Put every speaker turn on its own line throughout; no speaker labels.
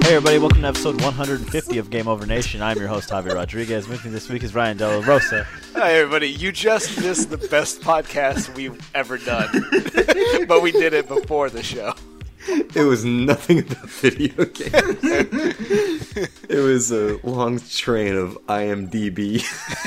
Hey everybody, welcome to episode 150 of Game Over Nation. I'm your host, Javier Rodriguez. With me this week is Ryan De La Rosa.
Hi everybody, you just missed the best podcast we've ever done. But we did it before the show.
It was nothing about video games. It was a long train of IMDb.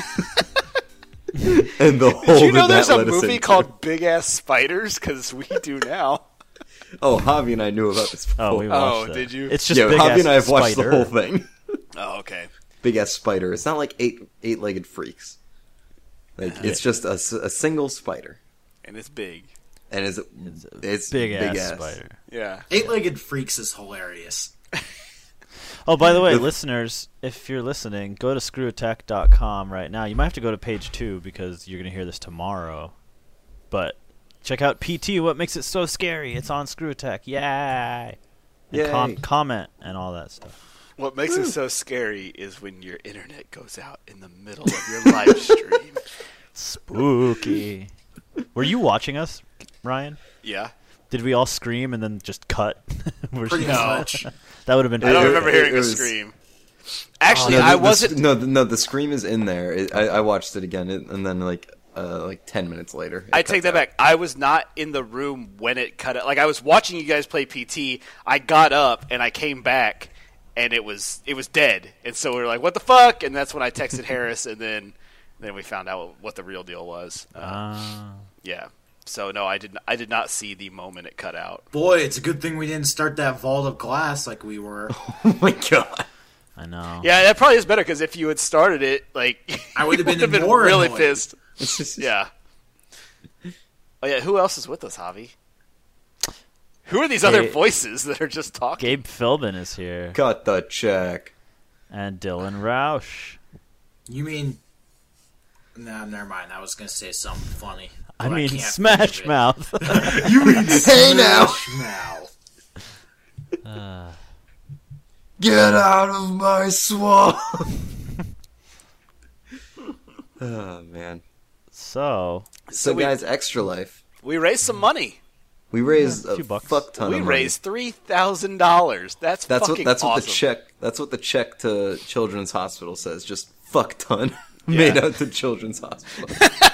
And the whole
Did you know there's a movie called Big Ass Spiders? Because we do now.
Oh, Javi and I knew about this before.
Oh, we watched it.
Did you?
It's just
Yeah,
Big
Javi
Ass
and I have watched
Spider.
the whole thing.
Oh, okay.
Big ass spider. It's not like eight-legged freaks. Like it's just a single spider,
And it's big.
and it's
Big ass spider.
Yeah.
Eight-legged freaks is hilarious.
Oh, by the way, listeners, if you're listening, go to screwattack.com right now. You might have to go to page 2 because you're going to hear this tomorrow. But check out PT, What Makes It So Scary. It's on Screw Attack. Yay! And
Yay.
comment and all that stuff.
What makes it so scary is when your internet goes out in the middle of your live stream.
Spooky. Were you watching us, Ryan?
Yeah.
Did we all scream and then just cut?
Pretty much.
That would have been
I don't
It-
remember
it
hearing a
was-
scream. Actually,
No,
I wasn't.
No, the scream is in there. I watched it again, and then like 10 minutes later.
I take that back. I was not in the room when it cut out. Like, I was watching you guys play PT. I got up and I came back, and it was dead. And so we were like, "What the fuck?" And that's when I texted Harris, and then we found out what the real deal was. Yeah. So no, I did not see the moment it cut out.
Boy, it's a good thing we didn't start that vault of glass like we were.
Oh my god.
I know.
Yeah, that probably is better because if you had started it, like
I would have been
would've
more
really
annoyed.
pissed. Yeah. Oh yeah, who else is with us, Javi? Who are these other
Hey.
voices that are just talking?
Gabe Philbin is here.
Cut the check.
And Dylan Roush.
You mean... Nah, never mind. I was going to say something funny.
I
but
mean,
can't
Smash
think of
Mouth.
it. You mean
Hey now!
Smash Mouth.
Get out of my swamp. Oh man.
So,
So
we-
guys, Extra Life.
We raised some money.
We raised
a
a
few bucks.
fuck ton
We
of money.
raised $3,000. That's
That's
fucking
what
awesome.
the check. That's what the check to Children's Hospital says. Just fuck ton made out to Children's Hospital.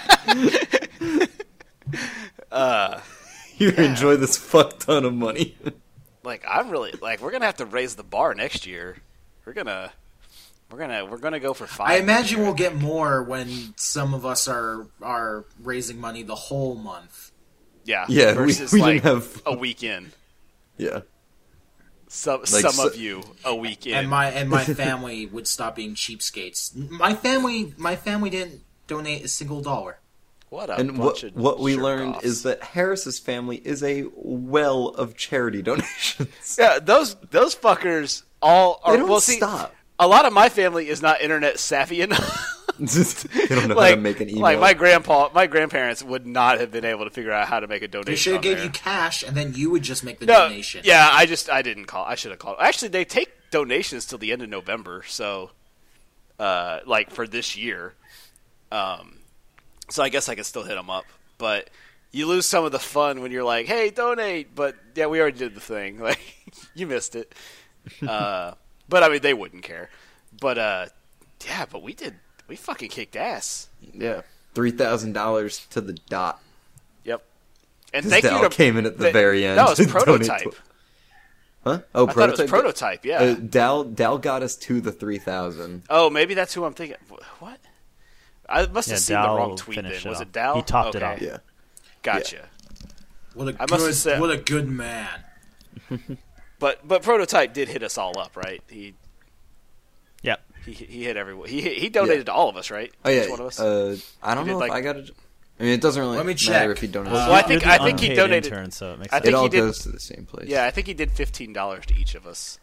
You enjoy this fuck ton of money.
Like, I'm really like, we're gonna have to raise the bar next year. We're gonna go for 5.
I imagine we'll get more when some of us are raising money the whole month.
Yeah.
Yeah,
Versus
we
like
didn't have.
a weekend.
Yeah.
Some
so-
of you a weekend.
And my family would stop being cheapskates. My family didn't donate a single dollar.
What a
And
bunch of
what we
jerk
learned
offs.
is that Harris's family is a well of charity donations.
yeah, those fuckers all are.
They don't
well, see,
stop.
a lot of my family is not internet savvy enough.
They don't know
like,
how to make an email.
Like my grandparents would not have been able to figure out how to make a donation.
They should have
on
gave
there.
you cash, and then you would just make the
No,
donation.
yeah, I didn't call. I should have called. Actually, they take donations till the end of November, so like for this year. So I guess I can still hit them up, but you lose some of the fun when you're like, "Hey, donate!" But yeah, we already did the thing. Like you missed it. But I mean, they wouldn't care. But yeah, but we did. We fucking kicked ass.
Yeah, $3,000 to the dot.
Yep. And
This
thank you
Dell
to
came in at the very end.
No, it's
to donate
prototype.
Huh? Oh,
I thought it
prototype.
was prototype. Yeah.
Dal got us to the 3,000.
Oh, maybe that's who I'm thinking. What? I must have seen the
Dow
wrong tweet then.
finished
Was
off.
it Dow?
He topped it
Okay.
off.
Yeah.
Gotcha.
What a
I must have
good,
said-
what a good man.
But Prototype did hit us all up, right?
Yep.
He hit everyone. He donated to all of us, right?
Oh yeah.
Each one of us.
I don't
He
know
did,
if
like-
I got it. I mean, it doesn't really
Let me
matter
check.
if he donated.
Well, I think-
You're the
I think he
unpaid
donated-
Intern, so it makes
I
sense.
think
it all
he did-
goes to the same place.
Yeah, I think he did $15 to each of us.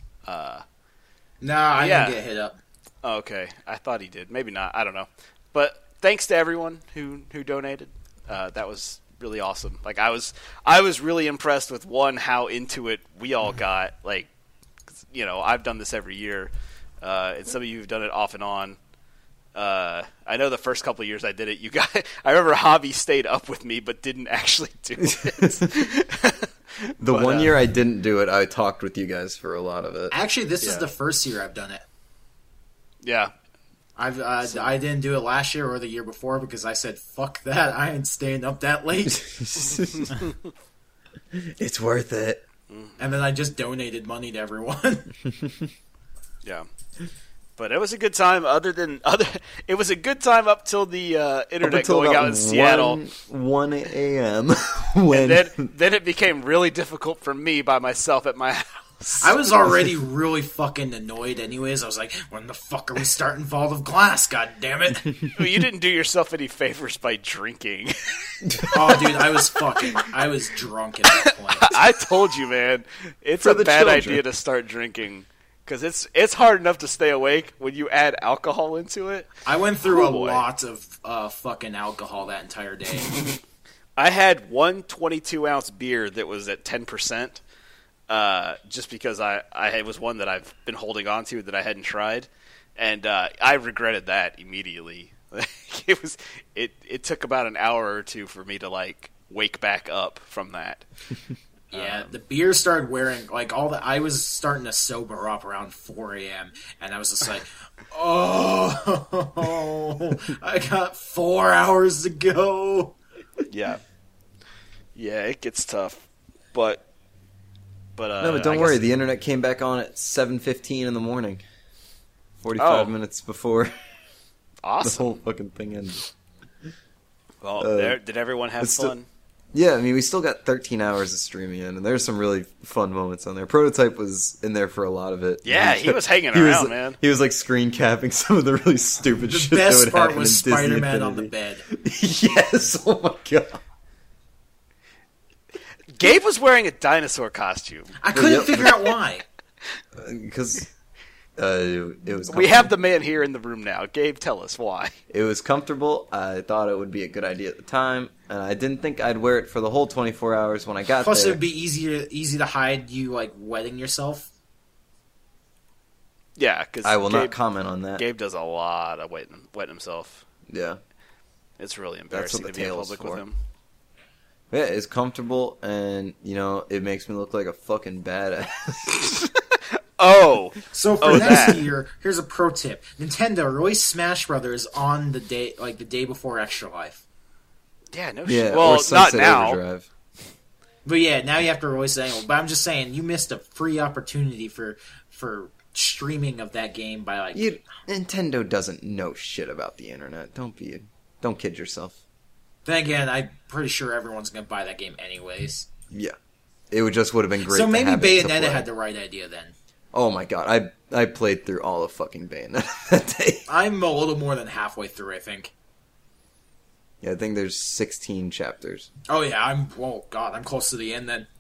Nah, I
Yeah.
didn't get hit up.
Oh, okay, I thought he did. Maybe not. I don't know. But thanks to everyone who donated. That was really awesome. Like I was really impressed with how into it we all got. Like, you know, I've done this every year, and some of you have done it off and on. I know the first couple of years I did it, I remember Javi stayed up with me but didn't actually do it.
The
But,
one year I didn't do it, I talked with you guys for a lot of it.
Actually, this is
Yeah.
the first year I've done it.
Yeah.
I didn't do it last year or the year before because I said, fuck that, I ain't staying up that late.
It's worth it.
And then I just donated money to everyone.
Yeah. But it was a good time. It was a good time up till the internet going out in Seattle.
1 a.m. when
And then it became really difficult for me by myself at my house.
I was already really fucking annoyed anyways. I was like, when the fuck are we starting Vault of Glass, god damn it.
Well, you didn't do yourself any favors by drinking.
Oh, dude, I was drunk at that point.
I told you, man. It's
For
a
the
bad
children.
idea to start drinking. Because it's hard enough to stay awake when you add alcohol into it.
I went through
Oh,
a
boy.
lot of fucking alcohol that entire day.
I had one 22-ounce beer that was at 10%, just because it was one that I've been holding on to that I hadn't tried, and I regretted that immediately. It took about an hour or two for me to like wake back up from that.
Yeah, the beer started wearing I was starting to sober up around 4 a.m. and I was just like, oh, I got 4 hours to go.
Yeah, it gets tough, but
no, but don't
I
worry.
guess-
The internet came back on at 7:15 in the morning, 45
Oh.
minutes before the
awesome.
whole fucking thing ended.
Well, did everyone have
it's still-
fun?
Yeah, I mean, we still got 13 hours of streaming in, and there's some really fun moments on there. Prototype was in there for a lot of it.
Yeah, he was hanging
He was,
around, man.
He was like screen capping some of the really stupid
The
shit that
best
would
part
happen
was
in Disney
Spider-Man on the
Infinity.
bed.
Yes, oh my god.
Gabe was wearing a dinosaur costume.
I couldn't
Yep.
figure out why.
Because it was
We have the man here in the room now. Gabe, tell us why.
It was comfortable. I thought it would be a good idea at the time, and I didn't think I'd wear it for the whole 24 hours when I got
Plus,
there.
it would be easy to hide you like wetting yourself.
Yeah, because
I will not comment on that.
Gabe does a lot of wetting himself.
Yeah.
It's really
That's
embarrassing
what
to
the
be in
tail's
public
for.
with him.
Yeah, it's comfortable, and, it makes me look like a fucking badass.
Oh,
So for
Oh,
next
that.
year, here's a pro tip: Nintendo release Smash Brothers on the day before Extra Life.
yeah, no
Yeah,
shit.
or
Well, not
Sunset
now.
Overdrive.
But yeah, now you have to release it anyway. But I'm just saying, you missed a free opportunity for streaming of that game by
Nintendo doesn't know shit about the internet. Don't kid yourself.
Then again, I'm pretty sure everyone's gonna buy that game anyways.
Yeah. It would have been great
So
to
maybe
have it to
Bayonetta
play.
had the right idea then.
Oh my god, I played through all of fucking Bayonetta that day.
I'm a little more than halfway through, I think.
Yeah, I think there's 16 chapters.
Oh yeah, I'm close to the end then.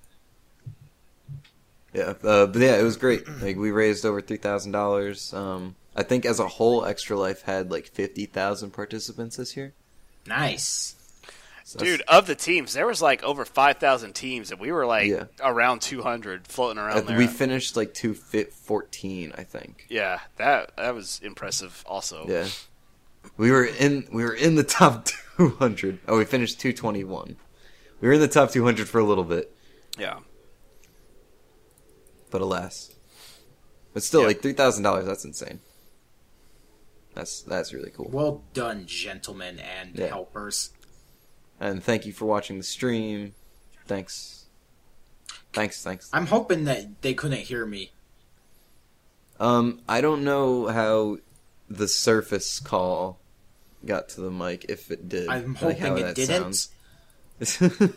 Yeah, but yeah, it was great. Like, we raised over $3,000. I think as a whole, Extra Life had like 50,000 participants this year.
Nice.
So that's-
Dude, of the teams, there was like over 5,000 teams, and we were like
Yeah.
around 200 floating around there.
we finished like 214, I think.
Yeah, that was impressive. Also,
Yeah, we were in the top 200. Oh, we finished 221. We were in the top 200 for a little bit,
yeah.
but alas, but still,
Yeah.
like $3,000. That's insane. That's really cool.
Well done, gentlemen and
Yeah.
helpers.
And thank you for watching the stream. Thanks.
I'm hoping that they couldn't hear me.
I don't know how the Surface call got to the mic, if it did.
I'm
like how
hoping it
that
didn't.
sounds.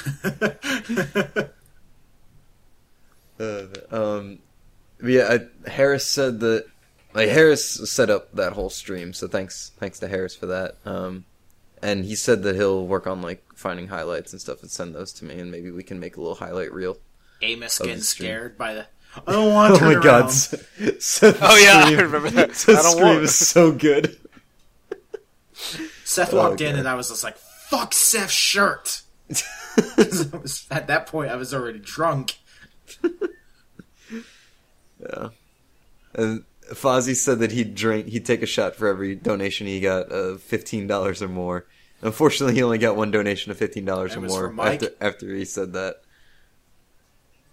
But yeah, Harris said that. Like, Harris set up that whole stream, so thanks to Harris for that. And he said that he'll work on like finding highlights and stuff and send those to me, and maybe we can make a little highlight reel.
Amos
Of the
getting
stream.
scared by the. I don't want to
Oh
turn
my god!
around.
Seth's
Oh, yeah, I
stream,
remember that.
Seth's
I don't
stream
want-
is so good.
Seth
Oh,
walked in
God.
and I was just like, "Fuck Seth's shirt." At that point, I was already drunk.
Yeah. And Fozzie said that he'd take a shot for every donation he got of $15 or more. Unfortunately, he only got one donation of $15 or
That was
more
from Mike.
after he said that.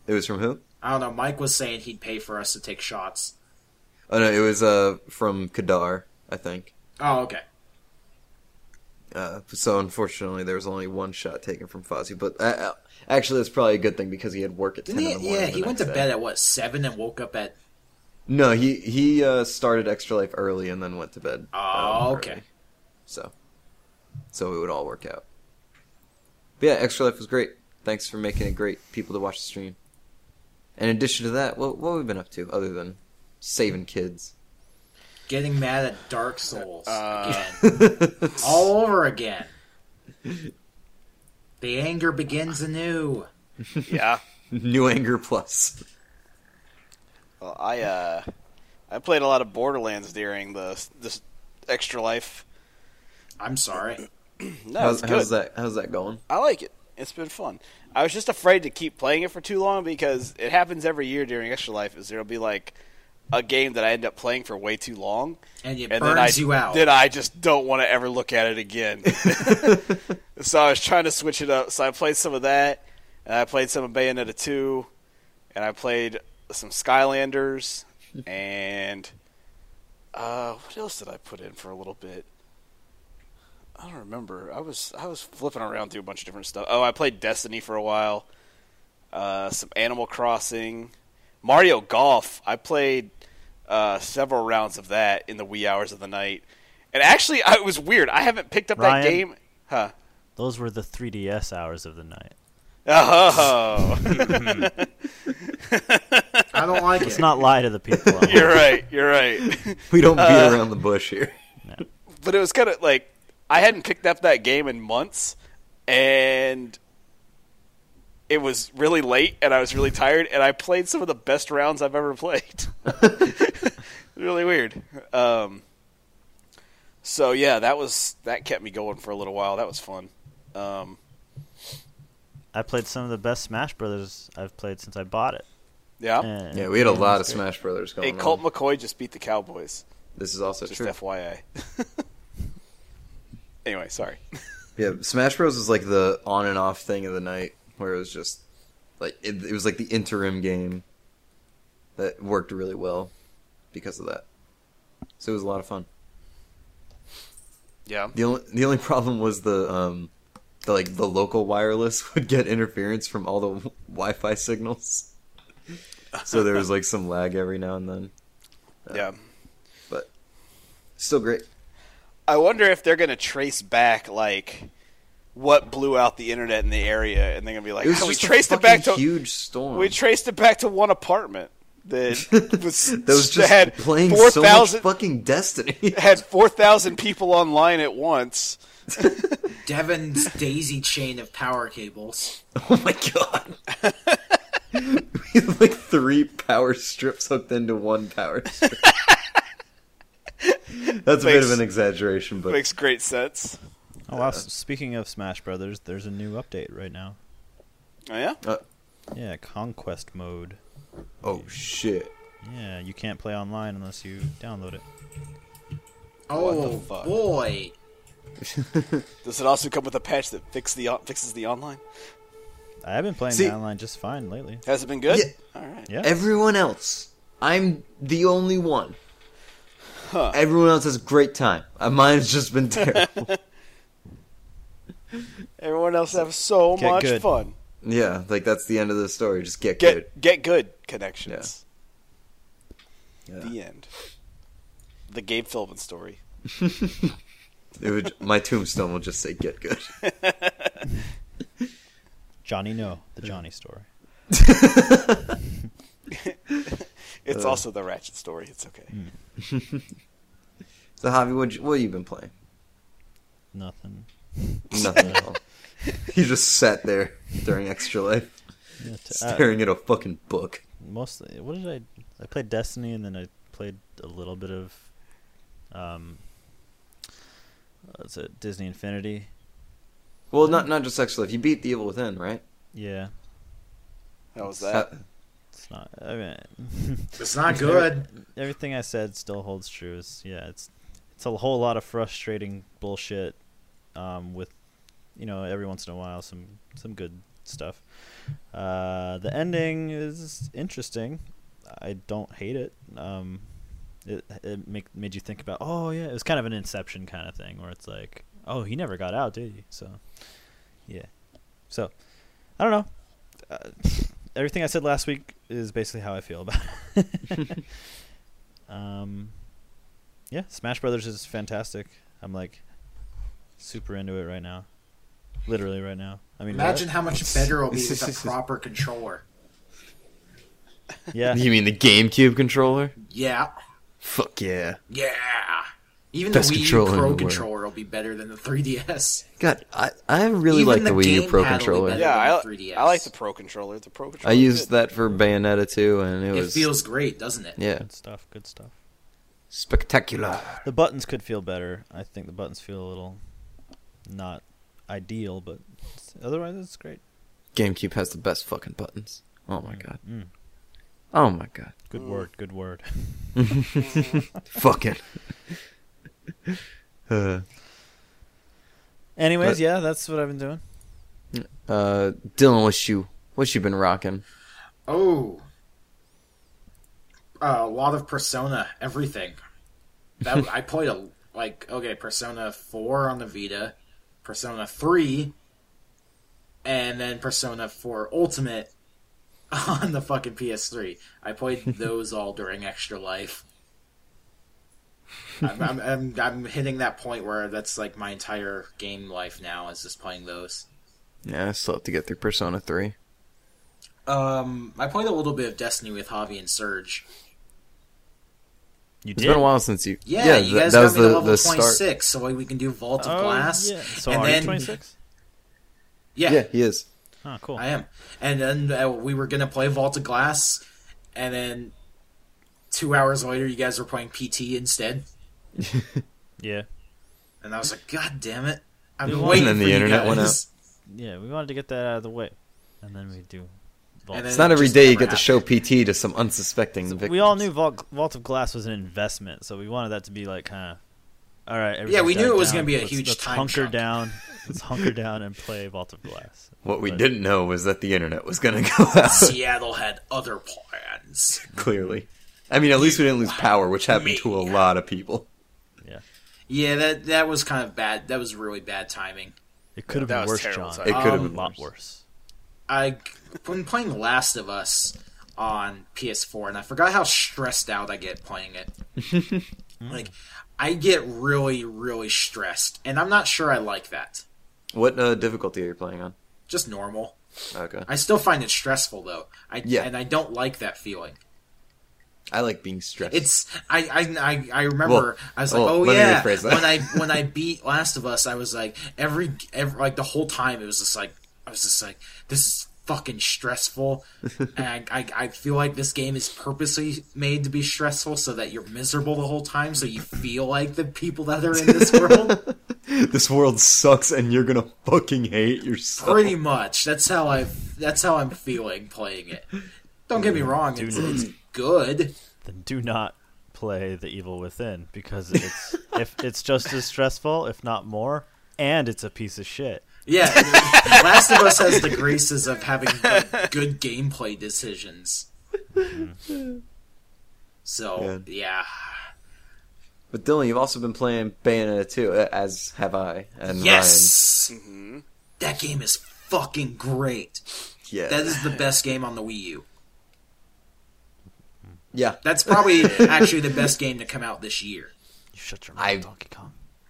It was from who?
I don't know. Mike was saying he'd pay for us to take shots.
Oh no, it was from Kadar, I think.
Oh, okay.
So unfortunately, there was only one shot taken from Fozzie. But actually, that's probably a good thing because he had work at 10 in the morning.
Yeah, he went to
day.
bed at what, 7 and woke up at.
No, he started Extra Life early and then went to bed.
Oh, okay.
Early. So it would all work out. But yeah, Extra Life was great. Thanks for making it great, people to watch the stream. In addition to that, what have we been up to other than saving kids?
Getting mad at Dark Souls again. All over again. The anger begins anew.
Yeah.
New Anger Plus.
Well, I played a lot of Borderlands during this Extra Life.
I'm sorry.
No, it's good.
How's that going?
I like it. It's been fun. I was just afraid to keep playing it for too long because it happens every year during Extra Life. Is there'll be like a game that I end up playing for way too long,
And it
and
burns you out.
Then I just don't want to ever look at it again. So I was trying to switch it up. So I played some of that, and I played some of Bayonetta 2, and I played some Skylanders, and what else did I put in for a little bit? I don't remember. I was flipping around through a bunch of different stuff. Oh, I played Destiny for a while. Some Animal Crossing. Mario Golf. I played several rounds of that in the wee hours of the night. And actually, it was weird. I haven't picked up
Ryan?
that game. Huh.
Those were the 3DS hours of the night.
Oh.
I don't like
Let's
it.
not lie to the people. at
You're
home.
right. You're right.
We don't beat around the bush here.
But it was kind of like I hadn't picked up that game in months, and it was really late, and I was really tired, and I played some of the best rounds I've ever played. Really weird. So yeah, that kept me going for a little while. That was fun.
I played some of the best Smash Brothers I've played since I bought it.
Yeah.
And
Yeah, we had a
it
lot of
was great.
Smash Brothers
Hey,
going
Colt
on.
McCoy just beat the Cowboys.
This is also
Just
true.
FYI. Anyway, sorry.
Yeah, Smash Bros was like the on and off thing of the night, where it was just like it was like the interim game that worked really well because of that. So it was a lot of fun.
Yeah.
The only problem was the local wireless would get interference from all the Wi-Fi signals. So there was like some lag every now and then.
Yeah.
But still great.
I wonder if they're going to trace back, like, what blew out the internet in the area, and they're going to be like,
It was
"Oh, we
just a
traced it back to
huge storm.
we traced it back to one apartment that was
that was just
had
playing
4,000
so much fucking Destiny.
had 4,000 people online at once."
Devin's daisy chain of power cables.
Oh my god. We have like 3 power strips hooked into one power strip. That's a bit of an exaggeration, but
Makes great sense.
Oh wow! Speaking of Smash Brothers, there's a new update right now.
Oh yeah.
Yeah, Conquest mode.
oh shit.
Yeah, you can't play online unless you download it.
Oh,
fuck?
boy.
Does it also come with a patch that fixes the online?
I've been playing
See-
the online just fine lately.
Has it been good?
Yeah.
All right.
Yeah.
Everyone else, I'm the only one.
Huh.
Everyone else has a great time. Mine's just been terrible.
Everyone else have so
Get
much
good.
fun.
Yeah, like that's the end of the story. Just get good.
Get good connections.
Yeah.
The end. The Gabe Philbin story.
My tombstone will just say "get good."
Johnny No, the Johnny story.
It's also the Ratchet story. It's okay.
So, Javi, what have you been playing?
Nothing.
Nothing at all. You just sat there during Extra Life,
Yeah,
staring at a fucking book.
mostly, what did I played Destiny, and then I played a little bit of what's it, Disney Infinity.
Well, not just Extra Life. You beat The Evil Within, right?
Yeah,
How was that?
it's not. I mean,
It's not good.
everything I said still holds true. It's a whole lot of frustrating bullshit. With every once in a while some good stuff. The ending is interesting. I don't hate it. It made you think about, oh yeah, it was kind of an Inception kind of thing where it's like, oh, he never got out, did he? So yeah. So I don't know. Everything I said last week is basically how I feel about it. Yeah, Smash Brothers is fantastic. I'm like super into it right now. Literally right now. I mean,
imagine how much better it'll be with a proper controller.
Yeah.
You mean the GameCube controller?
Yeah.
Fuck yeah.
Yeah. Even
Best
the Wii U
controller in the
Pro
world.
controller will be better than the 3DS.
God, I really
Even
like the
the
Wii U Pro
gamepad will be
controller.
better.
Yeah,
than 3DS.
I like the Pro controller. The Pro controller.
I used that for Bayonetta too, and it
It
was
feels great, doesn't it?
yeah,
Good stuff. Good stuff.
spectacular.
The buttons could feel better. I think the buttons feel a little not ideal, but otherwise it's great.
GameCube has the best fucking buttons. Oh my god.
Mm.
Oh my god.
Good word. Good word.
Fucking.
Anyways,
But-
yeah, that's what I've been doing.
Dylan, what you been rocking?
Oh. A lot of Persona, everything. That I played Persona 4 on the Vita, Persona 3, and then Persona 4 Ultimate on the fucking PS3. I played those all during Extra Life. I'm hitting that point where that's like my entire game life now is just playing those.
Yeah, I still have to get through Persona 3.
I played a little bit of Destiny with Javi and Surge.
You
It's
did?
been a while since you.
Yeah, you guys
that
got
was
me to
the
level
start.
26, so we can do Vault of
Oh,
Glass.
yeah. So
and
are
then,
you 26?
Yeah, he is.
Oh, cool.
I am. And then we were going to play Vault of Glass, and then 2 hours later, you guys were playing PT instead.
Yeah.
And I was like, God damn it. I've
And
been waiting
then
for
the
you
internet
guys.
went out.
Yeah, we wanted to get that out of the way. And then we do Vault.
And
It's
then
not every
just
day you
never
get to show
happened.
PT to some unsuspecting victims.
We all knew Vault of Glass was an investment, so we wanted that to be like kind of, all right.
Yeah, we
everybody's
knew it was
down.
going to be a
Let's-
huge
let's
time
hunker
chunk.
down. Let's hunker down and play Vault of Glass.
What we
But-
didn't know was that the internet was going to go out.
Seattle had other plans.
Clearly, I mean, at least we didn't lose power, which happened to a lot of people.
Yeah, that was kind of bad. That was really bad timing.
It could have
That
been
was
worse,
terrible
John.
timing.
It could have
A
been
lot
worse.
worse.
I've been playing Last of Us on PS4, and I forgot how stressed out I get playing it. Like, I get really, really stressed, and I'm not sure I like that.
What difficulty are you playing on?
Just normal.
Okay,
I still find it stressful, though.
Yeah.
And I don't like that feeling.
I like being stressed.
It's I remember
Well,
I was like,
well,
oh
let me
yeah.
rephrase that.
when I beat Last of Us, I was like every like the whole time it was just like I was just like this is fucking stressful, and I feel like this game is purposely made to be stressful so that you're miserable the whole time, so you feel like the people that are in this world.
This world sucks, and you're gonna fucking hate yourself.
Pretty much, that's how I'm feeling playing it. Don't get me wrong, it's good.
Then do not play The Evil Within because it's just as stressful, if not more, and it's a piece of shit.
Yeah, Last of Us has the graces of having good gameplay decisions. So, yeah.
But Dylan, you've also been playing Bayonetta 2, as have I and
Yes!
Mm-hmm.
That game is fucking great.
Ryan. Yeah,
That is the best game on the Wii U.
yeah.
That's probably actually the best game to come out this year.
You shut your mouth,
I-
Donkey Kong.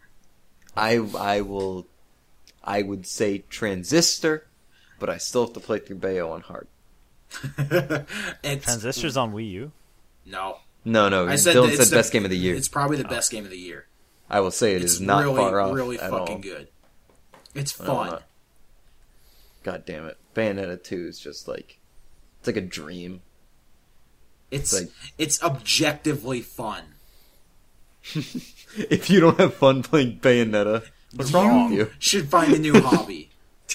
I would say Transistor, but I still have to play through Bayo on hard.
It's,
Transistor's on Wii U.
No.
No.
I said
Dylan
that
said
it's
best game of the year.
It's probably the best game of the year.
I will say it
It's
is not
really,
far off
really
at
fucking
all.
good. It's
No,
fun.
not. God damn it, Bayonetta 2 is just like it's like a dream.
It's
like-
it's objectively fun.
If you don't have fun playing Bayonetta, what's wrong with you?
Should find a new hobby.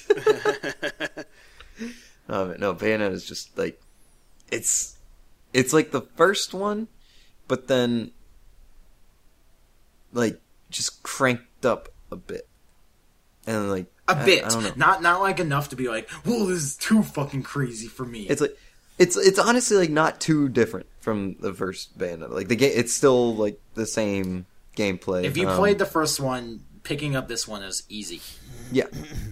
No, Bayonetta is just like it's like the first one, but then like just cranked up a bit. and like
A bit,
I don't know.
not like enough to be like, "Whoa, this is too fucking crazy for me."
It's like it's honestly like not too different from the first Bayonetta. Like the game, it's still like the same gameplay.
If you played the first one, picking up this one is easy.
yeah.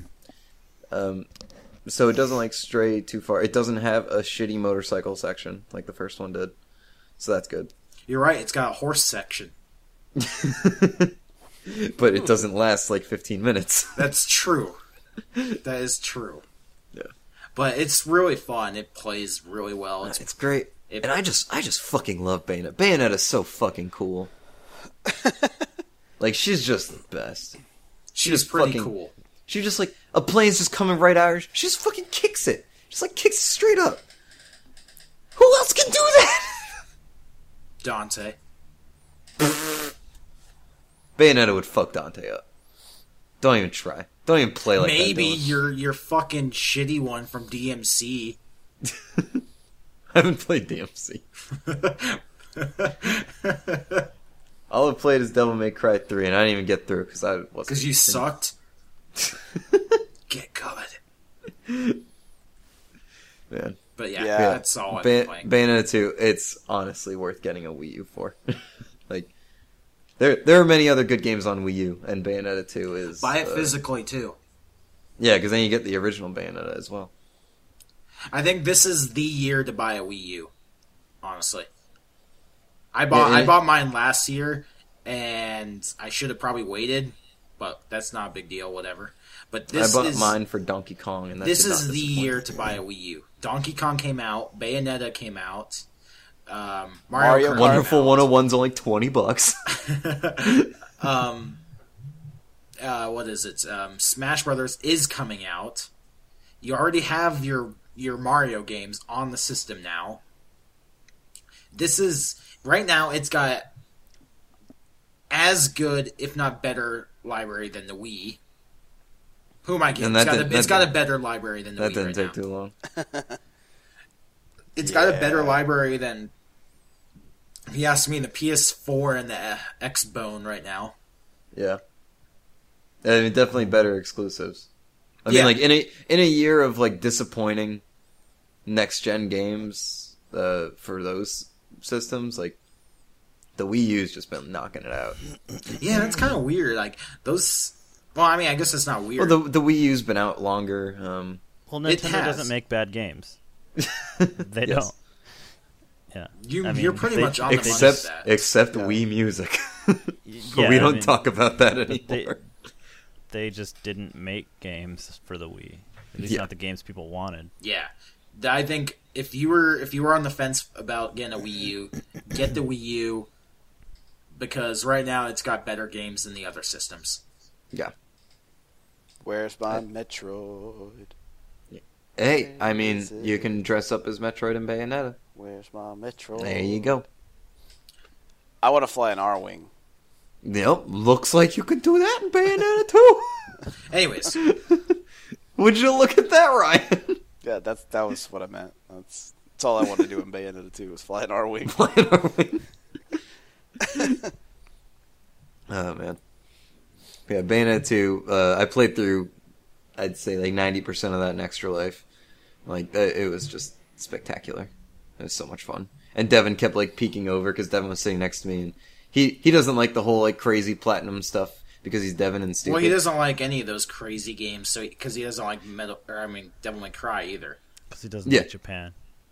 So it doesn't like stray too far. It doesn't have a shitty motorcycle section like the first one did. So that's good.
You're right; it's got a horse section.
But it doesn't last like 15 minutes.
That's true. That is true.
Yeah.
But it's really fun. It plays really well.
It's great.
It-
And I just fucking love Bayonetta. Bayonetta's so fucking cool. Like, she's just the best.
She's
just
pretty
fucking-
cool.
She just like, a plane's just coming right at her. She just fucking kicks it. Just like kicks it straight up. Who else can do that?
Dante.
Bayonetta would fuck Dante up. Don't even try. Don't even play like
Maybe
that. Maybe
your fucking shitty one from DMC.
I haven't played DMC. All I've played is Devil May Cry 3, and I didn't even get through because I wasn't.
Because you sucked. Get good.
Man.
But yeah,
Yeah.
that's all I've been playing.
Bayonetta 2, it's honestly worth getting a Wii U for. Like, there are many other good games on Wii U, and Bayonetta 2 is...
Buy it physically too.
Yeah, because then you get the original Bayonetta as well.
I think this is the year to buy a Wii U. Honestly, I bought mine last year, and I should have probably waited, but that's not a big deal. Whatever. But this
I bought
is
mine for Donkey Kong, and
this
did
is
not
the
disappoint.
year to buy a Wii U. Donkey Kong came out. Bayonetta came out.
Mario
Mario Kart
Kart.
Wonderful
came out.
101's only $20.
What is it? Smash Brothers is coming out. You already have your Mario games on the system now. This is right now. It's got as good, if not better, library than the Wii. Who am I kidding?
And
It's got a better library than the
That
Wii
didn't
right
take
now.
too long.
It's got a better
Yeah.
library than, if you ask me, the PS4 and the Xbone right now.
Yeah. I mean, definitely better exclusives. I
Yeah.
mean, like, in a year of, like, disappointing next-gen games for those systems, like, the Wii U's just been knocking it out.
Yeah, that's kind of weird. Like, those... Well, I mean, I guess it's not weird.
Well, the Wii U's been out longer.
Well,
It
Nintendo
has.
doesn't make bad games. They
Yes.
don't. Yeah.
You're pretty
they-
much on the money with
Except
that.
except
Yeah.
Wii Music.
Yeah,
We
I
don't
mean,
talk about that anymore.
They just didn't make games for the Wii. At least
Yeah.
not the games people wanted.
Yeah, I think if you were on the fence about getting a Wii U, get the Wii U because right now it's got better games than the other systems.
Yeah.
Where's my Metroid?
Hey, I mean, you can dress up as Metroid and Bayonetta.
Where's my Metroid?
There you go.
I want to fly an R-Wing.
Yep, looks like you could do that in Bayonetta too.
Anyways,
Would you look at that, Ryan?
Yeah, that was what I meant. That's all I want to do in Bayonetta 2 is fly an R-Wing.
Flying our wing. Oh man. Yeah, Bayonetta 2, I played through, I'd say like 90% of that in Extra Life. Like, it was just spectacular. It was so much fun. And Devin kept like peeking over because Devin was sitting next to me, and he doesn't like the whole like crazy platinum stuff because he's Devin and stupid.
well, he doesn't like any of those crazy games, so because he doesn't like Devil May Cry either.
Because he doesn't
Yeah.
like Japan.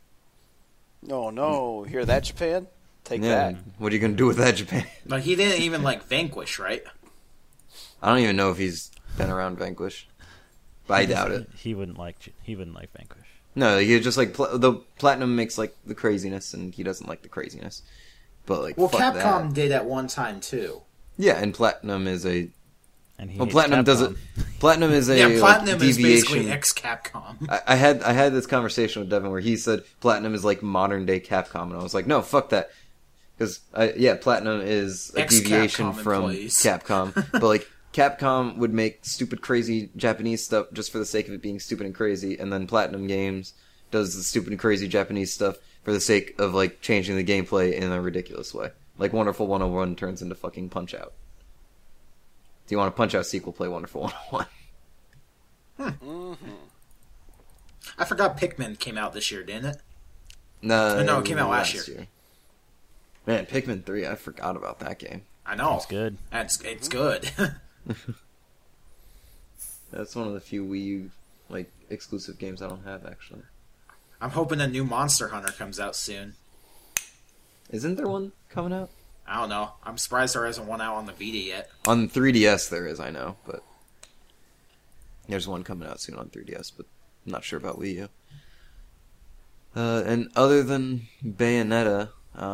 No, hear that, Japan? Take
Yeah,
that.
what are you gonna do with that, Japan?
Like he didn't even like Vanquish, right?
I don't even know if he's been around Vanquish, but I doubt it.
He wouldn't like Vanquish.
No, he just like the platinum makes like the craziness, and he doesn't like the craziness. But like,
Well,
fuck
Capcom
that.
did at one time too.
Yeah, and platinum is a
And he
well,
hates
platinum
Capcom.
doesn't. Platinum is a
Yeah, Platinum
like,
is basically
deviation.
ex-Capcom.
I had this conversation with Devin where he said platinum is like modern day Capcom, and I was like, no, fuck that, because platinum is a
Ex-Capcom
deviation from
employees.
Capcom, but like Capcom would make stupid, crazy Japanese stuff just for the sake of it being stupid and crazy, and then Platinum Games does the stupid and crazy Japanese stuff for the sake of like changing the gameplay in a ridiculous way. Like Wonderful 101 turns into fucking Punch Out. Do you want a Punch Out sequel? Play Wonderful 101.
I forgot Pikmin came out this year, didn't it?
No,
it came out last year.
Man, Pikmin 3, I forgot about that game.
I know.
It's good.
It's good.
That's one of the few Wii U exclusive games I don't have, actually.
I'm hoping a new Monster Hunter comes out soon.
Isn't there one coming out?
I don't know. I'm surprised there isn't one out on the Vita yet.
On 3DS there is, I know, but there's one coming out soon on 3DS, but I'm not sure about Wii U. And other than Bayonetta,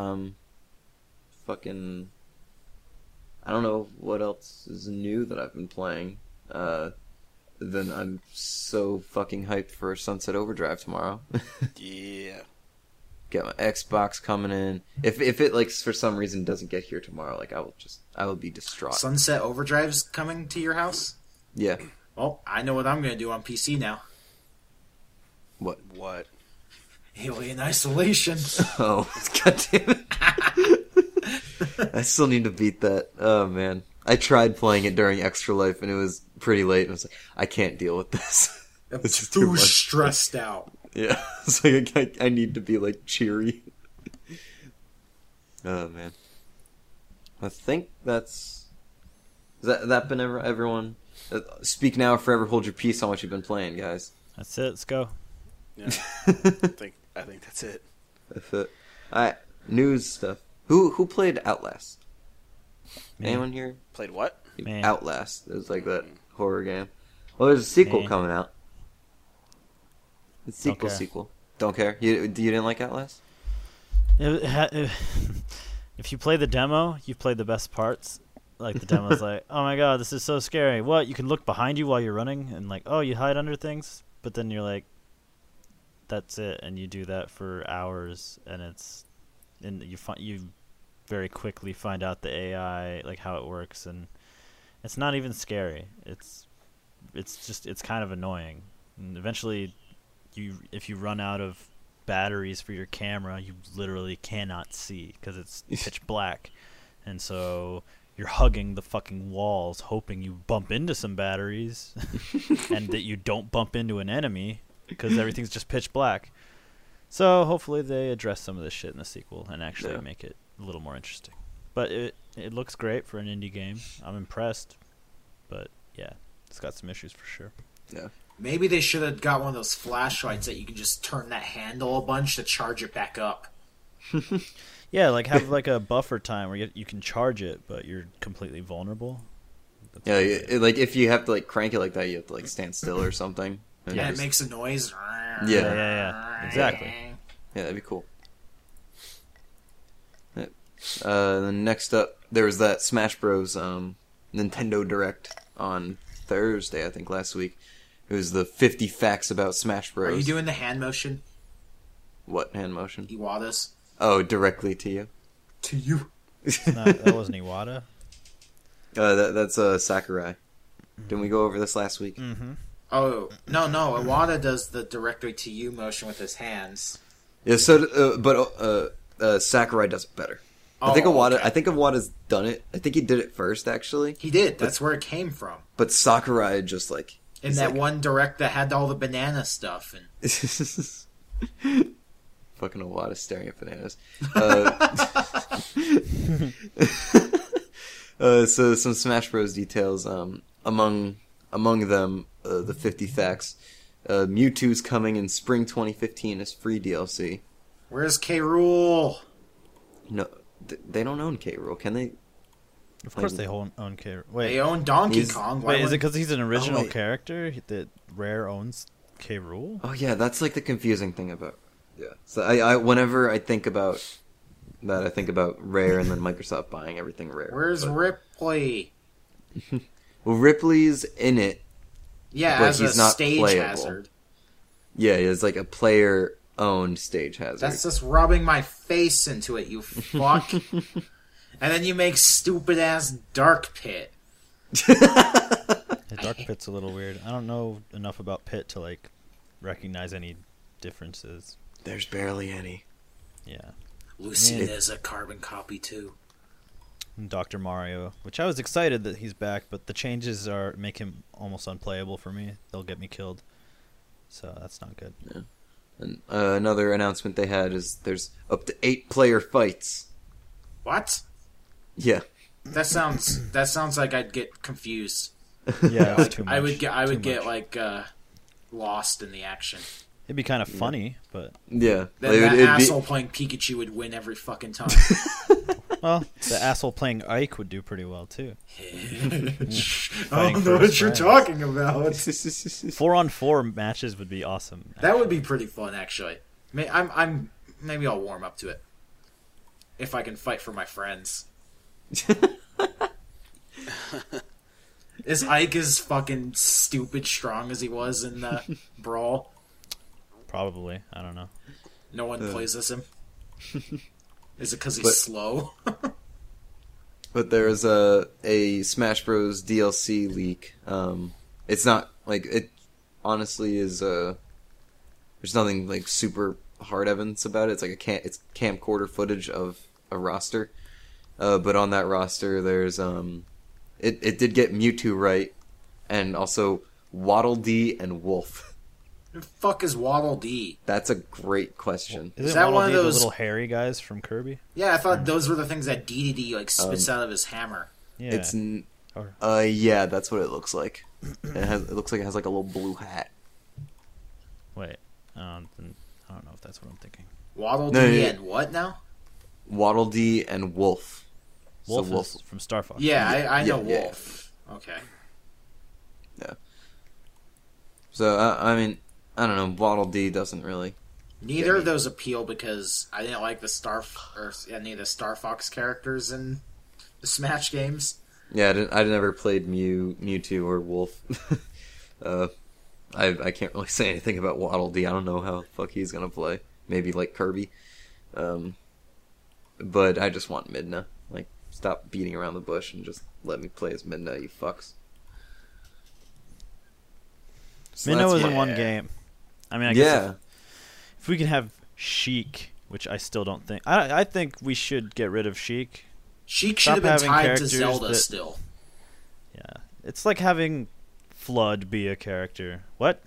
fucking, I don't know what else is new that I've been playing. Then I'm so fucking hyped for Sunset Overdrive tomorrow.
Yeah.
Get my Xbox coming in. If it for some reason doesn't get here tomorrow, I will be distraught.
Sunset Overdrive's coming to your house?
Yeah.
Well, I know what I'm going to do on PC now.
What?
Alien Isolation.
Oh, god damn it. I still need to beat that. Oh man. I tried playing it during Extra Life and it was pretty late and I was like, I can't deal with this.
It's
is
too
much.
stressed out.
Yeah. It's like I need to be cheery. Oh man. I think that's that been everyone. Speak now or forever hold your peace on what you've been playing, guys.
That's it. Let's go.
Yeah. I think that's it.
That's it. Alright, news stuff. Who played Outlast?
Me.
Anyone here?
Played what?
Me.
Outlast. It was that horror game. Well, there's a sequel
Me.
coming out. It's
Don't care.
sequel. Don't care? You didn't like Outlast?
If you play the demo, you've played the best parts. Like, the demo's like, oh my god, this is so scary. What? You can look behind you while you're running and oh, you hide under things? But then you're like, that's it. And you do that for hours and you very quickly find out the AI, how it works, and it's not even scary. It's kind of annoying. And eventually, if you run out of batteries for your camera, you literally cannot see because it's pitch black, and so you're hugging the fucking walls, hoping you bump into some batteries, and that you don't bump into an enemy because everything's just pitch black. So hopefully they address some of this shit in the sequel and actually make it a little more interesting. But it looks great for an indie game. I'm impressed. But yeah, it's got some issues for sure.
Yeah.
Maybe they should have got one of those flashlights that you can just turn that handle a bunch to charge it back up.
Yeah, have a buffer time where you can charge it, but you're completely vulnerable. That's
Yeah, if you have to crank it like that, you have to stand still or something. And
Yeah, it
just-
makes a noise.
Yeah, exactly.
Yeah, that'd be cool. Then next up, there was that Smash Bros. Nintendo Direct on Thursday, I think, last week. It was the 50 facts about Smash Bros.
Are you doing the hand motion,
What hand motion?
Iwata's?
Oh, directly to you.
To you.
That wasn't Iwata.
That's Sakurai. Didn't we go over this last week?
Mm-hmm.
Oh, no, Iwata does the directly to you motion with his hands.
Yeah. So, but Sakurai does it better. I think Iwata.
Okay.
I think Iwata's done it. I think he did it first, actually.
He did. That's where it came from.
But Sakurai just
In
he's
that one direct that had all the banana stuff. And
fucking Iwata staring at bananas. So some Smash Bros. Details. Among them, the 50 facts. Mewtwo's coming in spring 2015 as free DLC.
where's K. Rool?
No, they don't own K. Rool, can they?
Of course they own K. Wait,
They own Donkey
He's-
Kong.
wait, is it
would-
because he's an original
wait.
character that Rare owns K. Rool?
Oh yeah, that's the confusing thing about. Yeah. So I whenever I think about that, I think about Rare and then Microsoft buying everything Rare.
Where's
But-
Ripley?
Well, Ripley's in it.
Yeah,
But
as
he's
a
not
stage
playable.
hazard.
Yeah, it's a player-owned stage hazard.
That's just rubbing my face into it, you fuck. And then you make stupid ass Dark Pit.
The Dark Pit's a little weird. I don't know enough about Pit to recognize any differences.
There's barely any.
Yeah.
Lucina
Yeah.
is a carbon copy too.
and Dr. Mario, which I was excited that he's back, but the changes make him almost unplayable for me. They'll get me killed. So that's not good.
Yeah. And another announcement they had is there's up to 8-player fights.
What?
Yeah.
That sounds like I'd get confused.
Yeah, it's too much.
I would get
much.
like lost in the action.
It'd be kind of funny, but
Yeah.
Then that asshole playing Pikachu would win every fucking time.
well, the asshole playing Ike would do pretty well too.
I
Fighting
don't
for
know
his
what you're
friends.
talking about.
4-on-4 matches would be awesome.
That would be pretty fun, actually. Maybe I'll warm up to it if I can fight for my friends. Is Ike as fucking stupid strong as he was in the Brawl?
Probably. I don't know.
No one plays as him. Is it because he's slow?
But there is a Smash Bros. DLC leak. It's not like it. Honestly, is there's nothing like super hard evidence about it. It's like it's camcorder footage of a roster. But on that roster, there's it did get Mewtwo right, and also Waddle Dee and Wolf.
Who the fuck is Waddle Dee?
That's a great question.
Is
that
it
one of
the
those-
little hairy guys from Kirby?
Yeah, I thought those were the things that DDD like spits out of his hammer.
Yeah.
Yeah, that's what it looks like. It looks like it has like a little blue hat.
Wait. I don't know if that's what I'm thinking.
Waddle
No,
Dee
yeah.
and what now?
Waddle Dee and Wolf.
Wolf
So
is from Star Fox.
Yeah, I know
yeah.
Wolf. Okay.
So I mean, I don't know. Waddle Dee doesn't really.
Neither of those appeal because I didn't like any of the Star Fox characters in the Smash games.
Yeah, I never played Mewtwo or Wolf. I can't really say anything about Waddle Dee. I don't know how the fuck he's gonna play. Maybe like Kirby. But I just want Midna. Like, stop beating around the bush and just let me play as Midna, you fucks. So
Minnow
that's
was
my-
in one game. I mean, I guess
Yeah.
if we can have Sheik, which I still don't think. I think we should get rid of Sheik.
Sheik should
Stop
have been
having
tied to
characters
Zelda
that-
still.
Yeah. It's like having Flood be a character. What?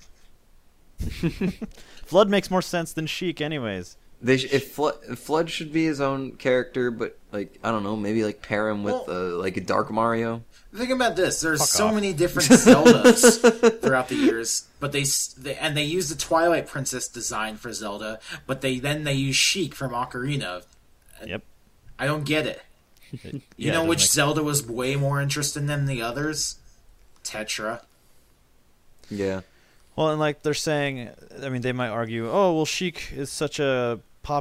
Flood makes more sense than Sheik anyways.
Flood should be his own character, but like I don't know, maybe like pair him with like a Dark Mario.
Think about this. There's
Fuck
so
off.
many different Zeldas throughout the years, but they use the Twilight Princess design for Zelda, but they use Sheik from Ocarina.
Yep.
I don't get it. You know which Zelda was way more interesting than the others? Tetra.
Yeah.
Well, and like they're saying, I mean, they might argue, oh, well, Sheik is such a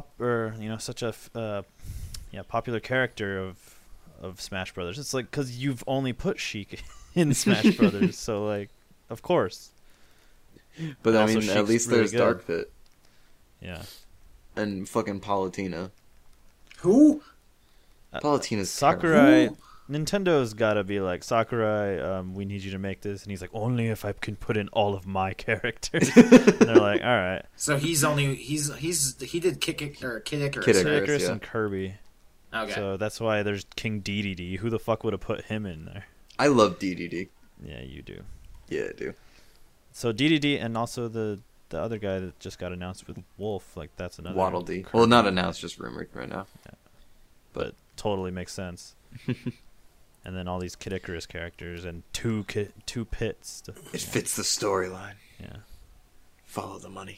popular character of Smash Brothers. It's like because you've only put Sheik in Smash Brothers, so like, of course.
But I
Also,
mean,
Sheik's
at least
really
there's
good.
Dark Pit
Yeah.
and fucking Palutena.
Who?
Palutena's
Sakurai.
Who?
Nintendo's gotta be like, Sakurai, we need you to make this, and he's like, only if I can put in all of my characters. And they're like, all right.
So he did Kid Icarus.
Kid
Kid
Icarus,
Icarus
yeah.
and Kirby.
Okay.
So that's why there's King Dedede. Who the fuck would have put him in there?
I love DDD.
Yeah, you do.
Yeah, I do.
So Dedede and also the other guy that just got announced with Wolf, like that's another
Waddle Dee.
Kirby,
Well, not announced, just rumored right now.
but totally makes sense. And then all these Kid Icarus characters and two pits.
It fits the storyline.
Yeah.
Follow the money.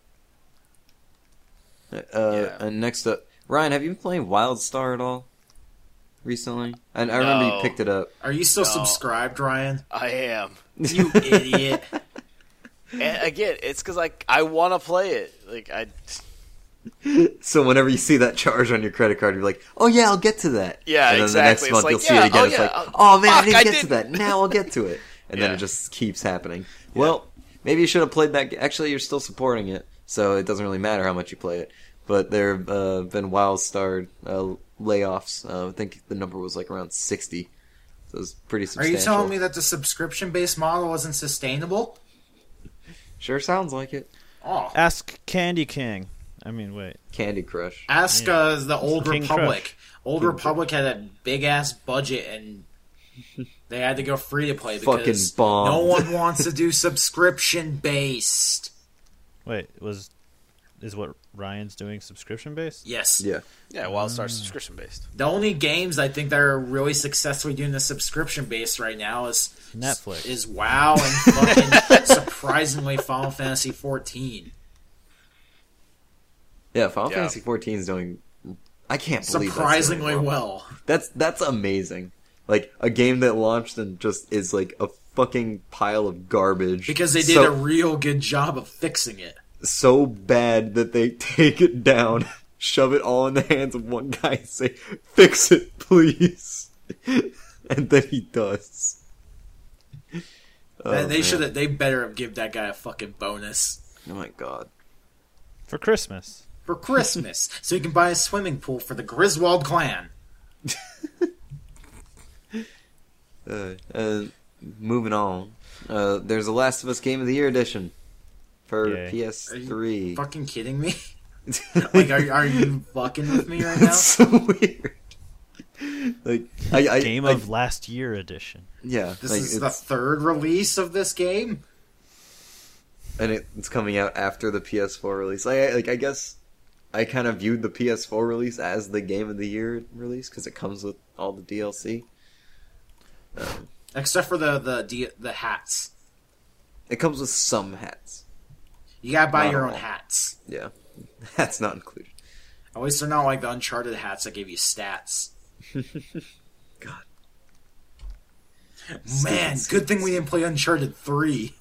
And next up, Ryan, have you been playing WildStar at all recently? I remember you
No.
picked it up.
Are you still
No.
subscribed, Ryan?
I am.
You idiot.
And again, it's because I want to play it. Like
So whenever you see that charge on your credit card, you're like, "Oh yeah, I'll get to that."
Yeah,
and then
exactly.
the next
It's
month
like,
you'll see
yeah,
it again.
oh,
It's
yeah,
like, "Oh man, I
fuck,
didn't
I
get to
didn't."
that. Now I'll get to it." And then
Yeah.
it just keeps happening. Well, maybe you should have played that. Actually, you're still supporting it, so it doesn't really matter how much you play it. But there have been WildStar layoffs. I think the number was like around 60. So it was pretty
Are
substantial.
you telling me that the subscription-based model wasn't sustainable?
Sure sounds like it.
Oh,
Ask Candy King. I mean, wait.
Candy Crush.
Ask the Old
King
Republic.
Crush.
Old Republic had a big ass budget and they had to go free to play because
Fucking bomb.
no one wants to do subscription based.
Wait, is what Ryan's doing subscription based?
Yes.
Yeah.
Yeah, WildStar's subscription based.
The only games I think that are really successfully doing the subscription based right now is
Netflix.
is WoW and fucking surprisingly Final Fantasy 14.
Yeah, Final
Yeah.
Fantasy 14 is doing. I can't believe
Surprisingly
that's doing
well.
That's amazing. Like a game that launched and just is like a fucking pile of garbage
Because they did a real good job of fixing it.
so bad that they take it down, shove it all in the hands of one guy, and say, "Fix it, please," and then he does. Oh,
And
man.
they better have given that guy a fucking bonus
Oh my god.
For Christmas.
for Christmas so he can buy a swimming pool for the Griswold clan.
Moving on. There's a Last of Us Game of the Year edition for
Yay.
PS3.
Fucking kidding me? Like, are you fucking with me right now?
It's so weird. Like I
Game of last year edition.
yeah.
This
like,
is the
it's,
third release of this game?
and it's coming out after the PS4 release. I guess I kind of viewed the PS4 release as the Game of the Year release because it comes with all the DLC.
Except for the hats.
It comes with some hats.
You gotta buy
Not
your
all.
own hats.
Yeah, that's not included.
At least they're not like the Uncharted hats that give you stats.
God,
Man, good thing we didn't play Uncharted 3.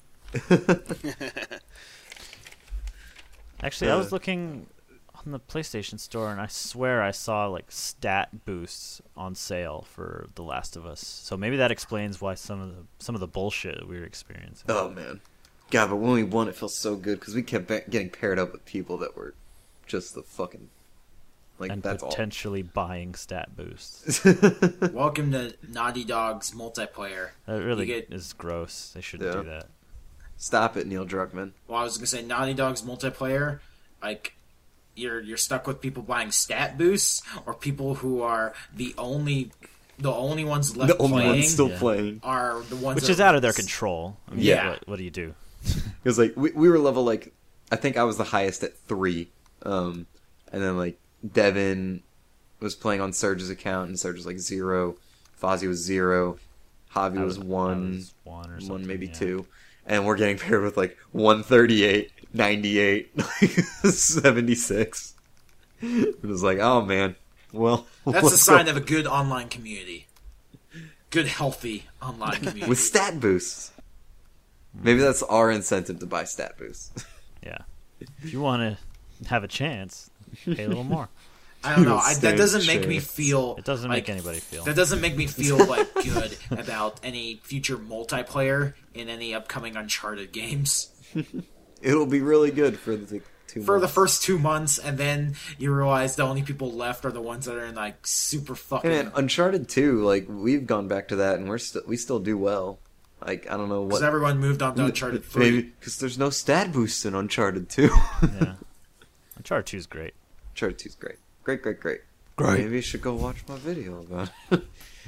Actually, I was looking on the PlayStation Store, and I swear I saw like stat boosts on sale for The Last of Us. So maybe that explains why some of the bullshit we were experiencing.
oh man, God! But when we won, it feels so good because we kept getting paired up with people that were just the fucking like
and
that's
potentially buying stat boosts.
all.
Welcome to Naughty Dog's multiplayer.
That really
You get-
is gross. They shouldn't
Yeah.
do that.
Stop it, Neil Druckmann.
Well, I was gonna say Naughty Dog's multiplayer, like you're stuck with people buying stat boosts or people who are the only ones left
The only
playing
one still
Yeah.
playing.
are the ones
Which
that
is out of their control. I mean,
Yeah.
What do you do?
It was like we were level like I think I was the highest at 3, and then like Devin was playing on Surge's account and Surge was like 0, Fozzie was 0, Javi
I
was 1,
one or something.
maybe
yeah.
2, and we're getting paired with like 138, 98, 76. It was like, oh man, well
That's a
let's
sign
go.
of a good online community. Good, healthy online community.
with stat boosts. Maybe that's our incentive to buy stat boosts.
Yeah. If you want to have a chance, pay a little more.
I don't know.
Stand
That doesn't make me
chance.
feel.
It doesn't
like,
make anybody feel.
That doesn't make me feel like good about any future multiplayer in any upcoming Uncharted games.
It'll be really good for the 2
For the
months.
first 2 months, and then you realize the only people left are the ones that are in like super fucking.
And Uncharted 2, like we've gone back to that, and we still do well. Like I don't know
Because
what
everyone moved on to Uncharted 3.
maybe because there's no stat boosts in Uncharted 2.
Yeah. Uncharted 2 is great.
Uncharted 2 is great, great. Maybe you should go watch my video about it.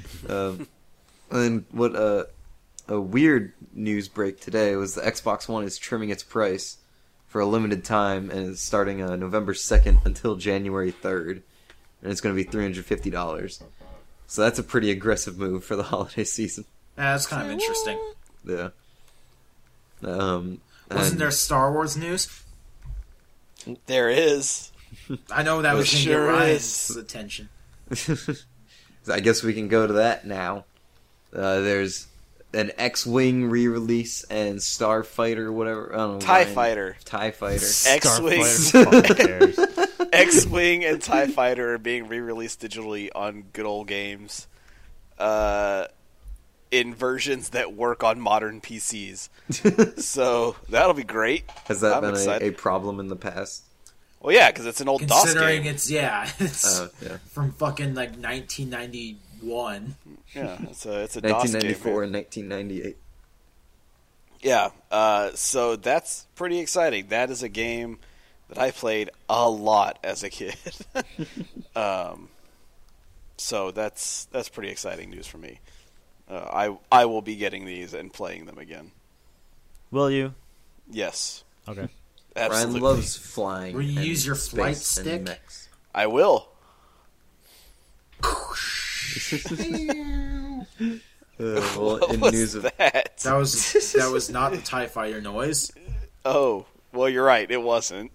And what a weird news break today was the Xbox One is trimming its price for a limited time and is starting November 2nd until January 3rd, and it's going to be $350. So that's a pretty aggressive move for the holiday season.
That's kind of interesting.
Yeah.
Wasn't
and-
there Star Wars news?
There is.
I know that was going to
sure
get Ryan's
is.
attention.
I guess we can go to that now. There's an X-Wing re-release and Starfighter, whatever. I don't know.
TIE
Ryan-
Fighter.
TIE Fighter.
X-Wing.
Starfighter, who fucking cares?
X-Wing and TIE Fighter are being re-released digitally on good old games. In versions that work on modern PCs. So that'll be great.
Has that
I'm
been
excited.
a problem in the past?
Well, yeah, because it's an old DOS
Considering
game.
it's it's
Yeah.
from fucking like 1991.
Yeah, it's a DOS game.
1994 and 1998.
Yeah, so that's pretty exciting. That is a game that I played a lot as a kid. So that's pretty exciting news for me. I will be getting these and playing them again.
Will you?
Yes.
Okay.
Absolutely.
Ryan loves flying.
Will you
and
use your flight
space and
stick?
mechs.
I will.
Well,
What
in
was
news of
that?
That was not the TIE fighter noise.
Oh, well, you're right. It wasn't.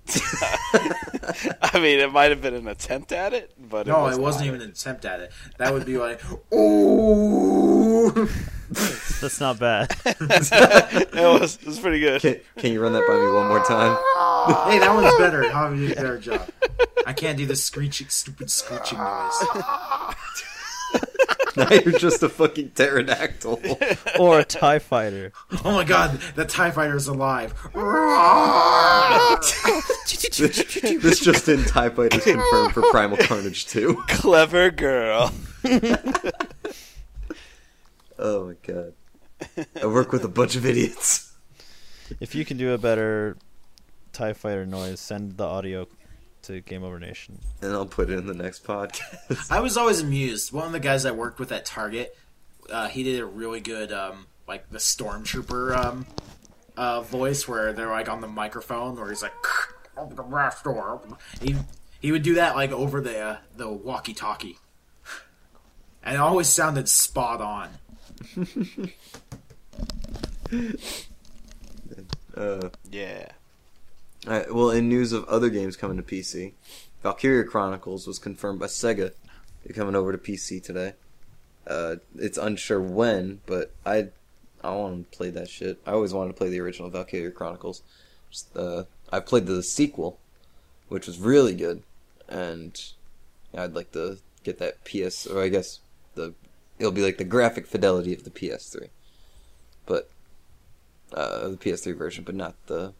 I mean, it might have been an attempt at it, but
No,
it
it wasn't
not.
even an attempt at it. That would be like, ooh.
That's not bad.
It was pretty good.
can you run that by me one more time?
Hey, that one's better. Javi did a better job. I can't do the stupid screeching noise.
Now you're just a fucking pterodactyl.
Or a TIE fighter.
Oh my god, the TIE fighter is alive.
This just in, TIE Fighters confirmed for Primal Carnage 2.
Clever girl.
Oh my god. I work with a bunch of idiots.
If you can do a better TIE fighter noise, send the audio to Game Over Nation.
And I'll put it in the next podcast.
I was always amused. One of the guys I worked with at Target, he did a really good, like the stormtrooper voice, where they're like on the microphone, where he's like, "Open the blast door." He would do that like over the walkie-talkie, and it always sounded spot on.
Yeah.
Alright, well, in news of other games coming to PC, Valkyria Chronicles was confirmed by Sega. They're coming over to PC today. It's unsure when, but I want to play that shit. I always wanted to play the original Valkyria Chronicles. I played the sequel, which was really good, and I'd like to get that or I guess it'll be like the graphic fidelity of the PS3, but the PS3 version, but not the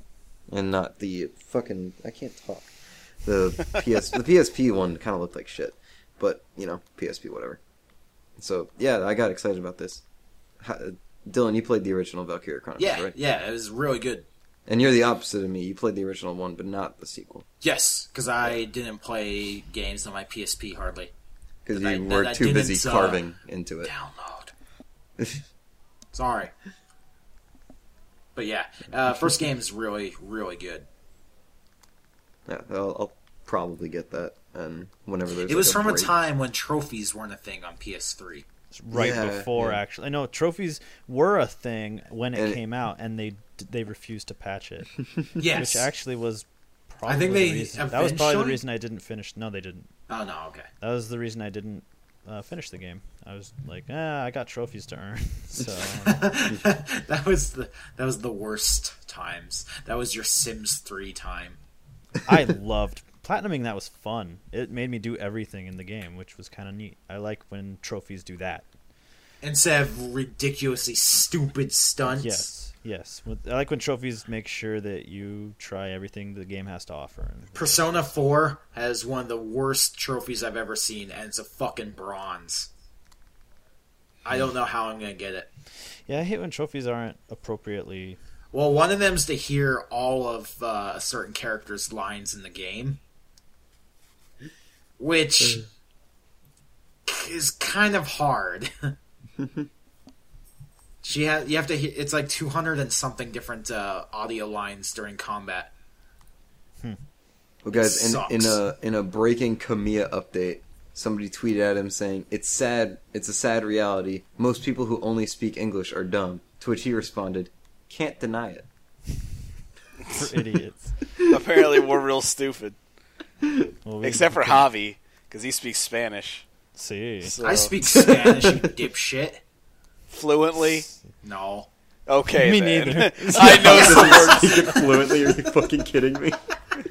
fucking, I can't talk. The PSP one kind of looked like shit, but PSP whatever. So yeah, I got excited about this. Dylan, you played the original Valkyria Chronicles, right?
Yeah, it was really good.
And you're the opposite of me. You played the original one, but not the sequel.
Yes, because I didn't play games on my PSP hardly.
Because
That
you
I-
were
that I
too busy
didn't,
carving into it.
Download. Sorry. But yeah, first game is really, really good.
Yeah, I'll probably get that, and whenever there's
It was from a
break.
time when trophies weren't a thing on PS3.
It's right
Yeah,
before,
yeah.
actually. No, trophies were a thing when it
And
came out, and they refused to patch it.
Yes.
Which actually was probably
I think
the
they
reason. That was probably the
eventually-
reason I didn't finish. No, they didn't.
Oh, no, okay.
That was the reason I didn't finish the game. I was like, I got trophies to earn. So
that was the worst times. That was your Sims 3 time.
I loved platinuming. That was fun. It made me do everything in the game, which was kind of neat. I like when trophies do that.
Instead of ridiculously stupid stunts.
Yes. I like when trophies make sure that you try everything the game has to offer.
Persona 4 has one of the worst trophies I've ever seen, and it's a fucking bronze. I don't know how I'm going to get it.
Yeah, I hate when trophies aren't appropriately.
Well, one of them's to hear all of a certain character's lines in the game, which is kind of hard. You have to hear, it's like 200 and something different audio lines during combat.
Well, guys,
Sucks.
in a breaking Kamiya update, somebody tweeted at him saying, "It's sad. It's a sad reality. Most people who only speak English are dumb." To which he responded, "Can't deny it."
For idiots.
Apparently, we're real stupid.
Well,
Except for Javi, because he speaks Spanish.
See.
So,
I speak Spanish, you dipshit.
fluently.
No.
Okay,
Me
then.
neither.
I know some words.
Speak it fluently? Are you fucking kidding me?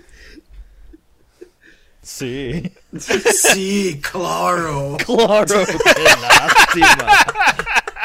See.
Sí, claro.
Claro que lástima.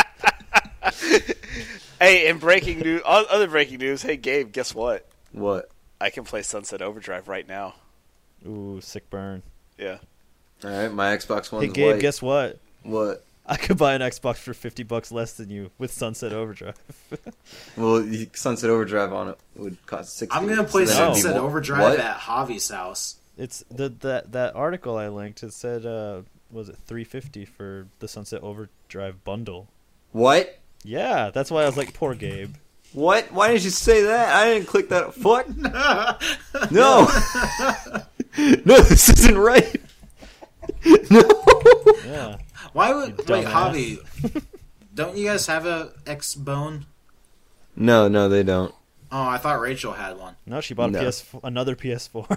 Hey, and breaking news, other breaking news. Hey, Gabe, guess what?
What?
I can play Sunset Overdrive right now.
Ooh, sick burn.
Yeah.
All right, my Xbox One's
Hey, Gabe,
white.
guess what?
What?
I could buy an Xbox for $50 less than you with Sunset Overdrive.
Well, Sunset Overdrive on it would cost 60.
I'm gonna play
so that'd be
Sunset
more-
Overdrive
What?
at Javi's house.
It's that article I linked. It said, was it $350 for the Sunset Overdrive bundle?
What?
Yeah, that's why I was like, poor Gabe.
What? Why did you say that? I didn't click that. Fuck. No. No, this isn't right. No.
Yeah.
Why would wait,
dumbass.
Javi? Don't you guys have a X-Bone?
No, they don't.
Oh, I thought Rachel had one.
No, she bought
No.
another PS4.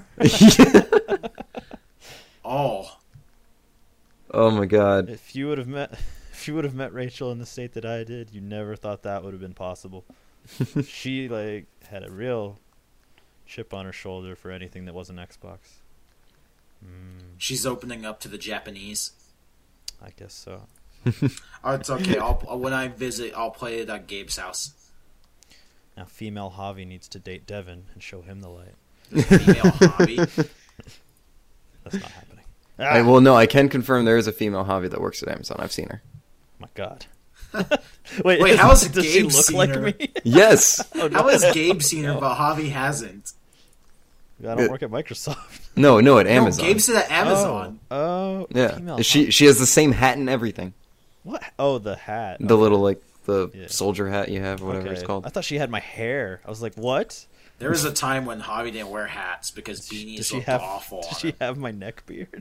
Oh,
Oh my god.
If you would have met Rachel in the state that I did, you never thought that would have been possible. She like had a real chip on her shoulder for anything that wasn't Xbox.
she's opening up to the Japanese.
I guess so.
Oh, it's okay. When I visit, I'll play it at Gabe's house.
Now female Javi needs to date Devin and show him the light.
Female hobby.
That's not happening. Ah,
Well, no, I can confirm there is a female hobby that works at Amazon. I've seen her.
my God.
Wait, how is
does she
Gabe
look
seen
like
her?
me?
Yes.
Oh,
How
no.
has Gabe seen her, but Javi hasn't?
I don't work at Microsoft.
No, at Amazon.
No, Gabe said at Amazon.
Oh,
Yeah.
female
She has the same hat and everything.
What? Oh, the hat.
The little the
Yeah.
soldier hat you have, or whatever it's
Okay.
called.
I thought she had my hair. I was like, what?
There was a time when Javi didn't wear hats because
Does
beanies
she
looked
have?
awful
Does
on
she
him.
have my neck beard?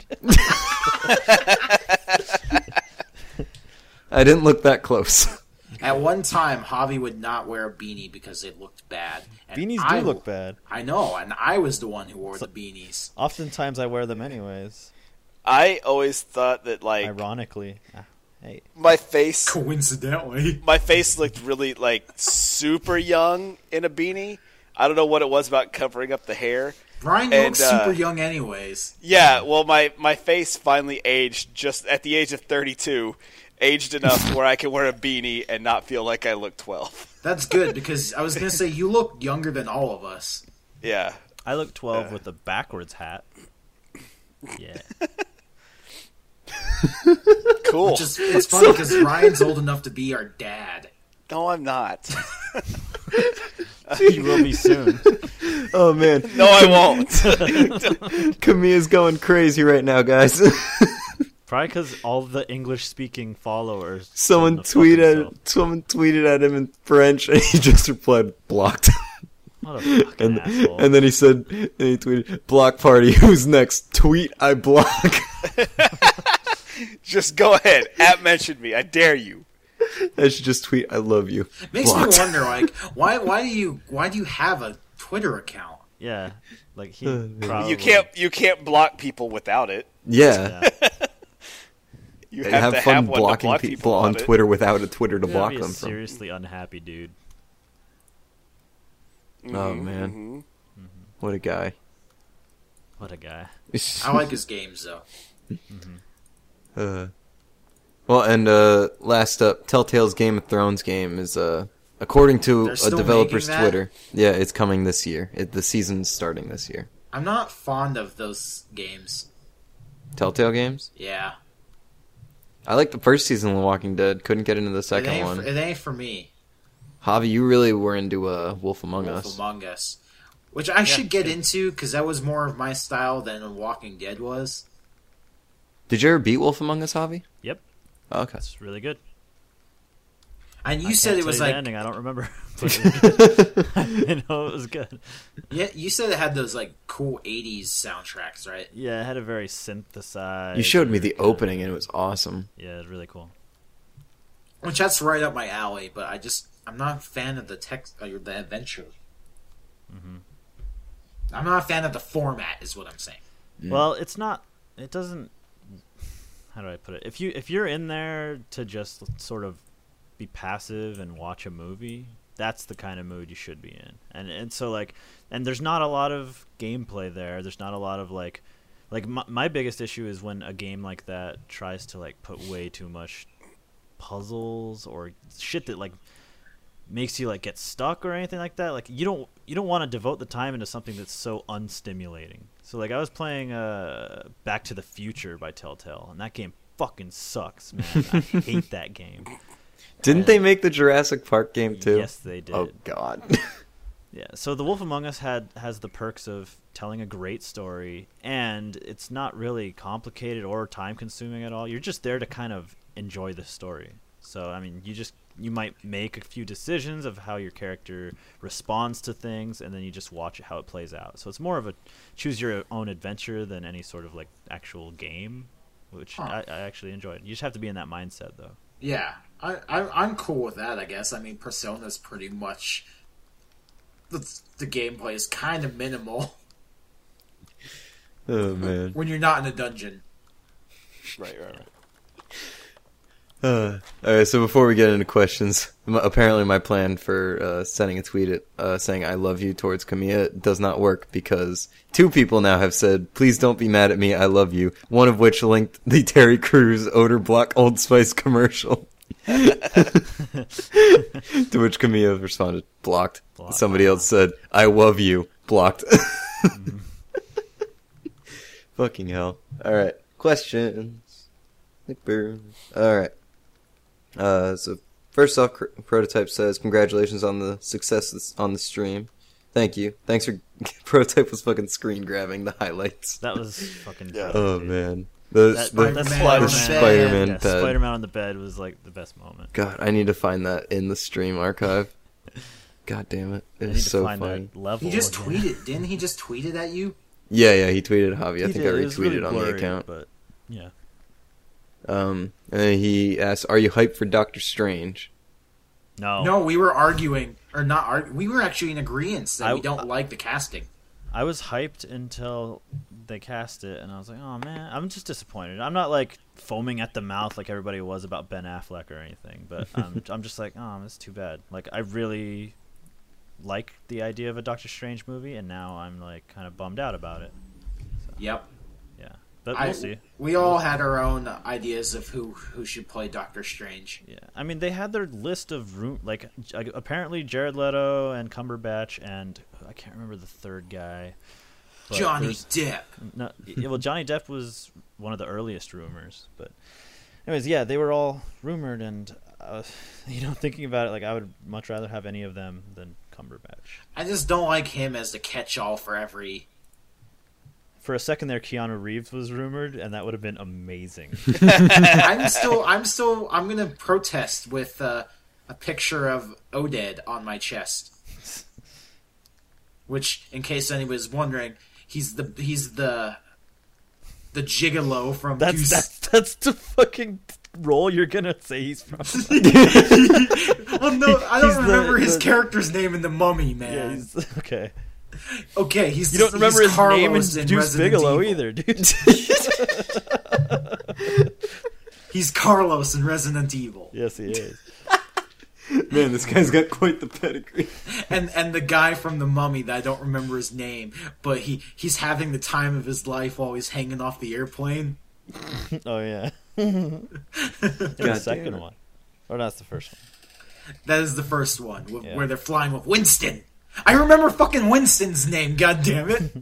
I didn't look that close.
At one time, Javi would not wear a beanie because it looked bad. And
Beanies
I-
do look bad.
I know, and I was the one who wore the beanies.
Oftentimes, I wear them anyways.
I always thought that like
Ironically. Hey.
my face
Coincidentally.
looked really like super young in a beanie. I don't know what it was about covering up the hair.
Brian
And,
looks super young anyways.
Yeah, well my face finally aged just at the age of 32, aged enough where I can wear a beanie and not feel like I look 12.
That's good, because I was going to say, you look younger than all of us.
Yeah.
I look 12 with a backwards hat. Yeah.
Cool.
Which is, it's funny because Ryan's old enough to be our dad.
No, I'm not.
You will be soon.
Oh man,
No, I won't.
Kamiya's going crazy right now, guys.
Probably because all the English-speaking followers.
Someone
shouldn't have fucked
tweeted at him in French, and he just replied, "Blocked."
What a fucking asshole.
And then he said, and he tweeted, "Block party. Who's next? Tweet. I block."
Just go ahead. Mention me. I dare you.
I should just tweet, "I love you."
Makes
Blocked.
me wonder, like, why do you have a Twitter account?
Yeah. Like, he
man.
probably...
You can't block people without it.
Yeah.
Yeah.
You
And
have to
fun
have one to
blocking
block
people on
on it.
Twitter without a Twitter to
You'd
block
be a
them from.
seriously unhappy dude.
Oh man, what a guy!
What a guy.
I like his games, though.
Well, and last up, Telltale's Game of Thrones game is according to
They're
a
still
developer's
making that?
Twitter. Yeah, it's coming this year. The season's starting this year.
I'm not fond of those games.
Telltale games.
Yeah.
I like the first season of The Walking Dead. Couldn't get into the second one.
It ain't for me.
Javi, you really were into Wolf Among
Wolf
Us.
Among Us. Which I should get into, because that was more of my style than Walking Dead was.
Did you ever beat Wolf Among Us, Javi?
Yep.
Oh, okay.
It's really good.
And you
I
said
can't
it was
tell you
like...
the ending. I don't remember. But it was good. I know it was good.
Yeah, you said it had those like cool 80s soundtracks, right?
Yeah, it had a very synthesized...
You showed me the
kinda-
opening, and it was awesome.
Yeah, it's really cool.
Which that's right up my alley, but I'm not a fan of the text or the adventure. I'm not a fan of the format, is what I'm saying.
Well, it's not... It doesn't... How do I put it? If you're in there to just sort of be passive and watch a movie, that's the kind of mood you should be in. And so like, and there's not a lot of gameplay there. There's not a lot of like my biggest issue is when a game like that tries to like put way too much puzzles or shit that like makes you like get stuck or anything like that. Like you don't want to devote the time into something that's so unstimulating. So like I was playing Back to the Future by Telltale, and that game fucking sucks, man. I hate that game.
Didn't they make the Jurassic Park game too?
Yes, they did.
Oh God.
Yeah, so The Wolf Among Us has the perks of telling a great story, and it's not really complicated or time-consuming at all. You're just there to kind of enjoy the story. So, I mean, you might make a few decisions of how your character responds to things, and then you just watch how it plays out. So it's more of a choose-your-own adventure than any sort of, like, actual game, which I actually enjoyed. You just have to be in that mindset, though.
Yeah, I'm cool with that, I guess. I mean, Persona's pretty much... The gameplay is kind of minimal.
Oh man.
When you're not in a dungeon.
Right.
Alright, so before we get into questions, apparently my plan for sending a tweet saying I love you towards Kamiya does not work because 2 people now have said, please don't be mad at me, I love you. One of which linked the Terry Crews Odor Block Old Spice commercial. To which Kamiya responded, blocked. Somebody else said, I love you, blocked. Fucking hell. Alright, questions. Alright. So first off, Prototype says, congratulations on the success on the stream. Thank you. Thanks for... Prototype was fucking screen grabbing the highlights.
That was fucking
Yeah.
great,
Oh
dude.
man.
That
Spider-Man
yeah,
pad.
Spider-Man on the bed was like the best moment.
God, I need to find that in the stream archive. God damn it.
I
It
need
was
to
so
find
funny.
that level.
He just
again.
tweeted. Didn't he just tweet it at you?
Yeah, he tweeted Javi. I
He
think
did.
I
It was really
retweeted on the
blurry,
account.
but yeah.
And then he asked, are you hyped for Doctor Strange?
No, we were arguing. Or not arguing. We were actually in agreement that we don't like the casting.
I was hyped until they cast it, and I was like, oh man, I'm just disappointed. I'm not like foaming at the mouth like everybody was about Ben Affleck or anything, but I'm just like, oh, that's too bad. Like, I really like the idea of a Doctor Strange movie, and now I'm like kind of bummed out about it. So,
Yep.
yeah, but we'll see.
We all had our own ideas of who should play Doctor Strange.
Yeah, I mean, they had their list of apparently Jared Leto and Cumberbatch, and I can't remember the third guy. But
Johnny
there's-
Depp.
No, well, Johnny Depp was one of the earliest rumors, but anyways, yeah, they were all rumored, and thinking about it, like I would much rather have any of them than Cumberbatch.
I just don't like him as the catch-all for every...
For a second there, Keanu Reeves was rumored, and that would have been amazing.
I'm gonna protest with a picture of Oded on my chest. Which, in case anybody's wondering, he's the gigolo from
That's the fucking role you're gonna say he's from.
Well, no, I don't
He's
remember his
the-
character's name in The Mummy,
Yeah,
man.
he's okay.
Okay,
You don't remember his
Carlos
name in
in
Deuce
Resident
Bigelow
Evil.
either, dude.
He's Carlos in Resident Evil.
Yes, he is.
Man, this guy's got quite the pedigree.
And the guy from The Mummy that I don't remember his name, but he's having the time of his life while he's hanging off the airplane.
Oh yeah. And the
God
second
damn it.
one, or that's the first one.
That is the first one,
Yeah.
where they're flying with Winston. I remember fucking Winston's name, god damn it.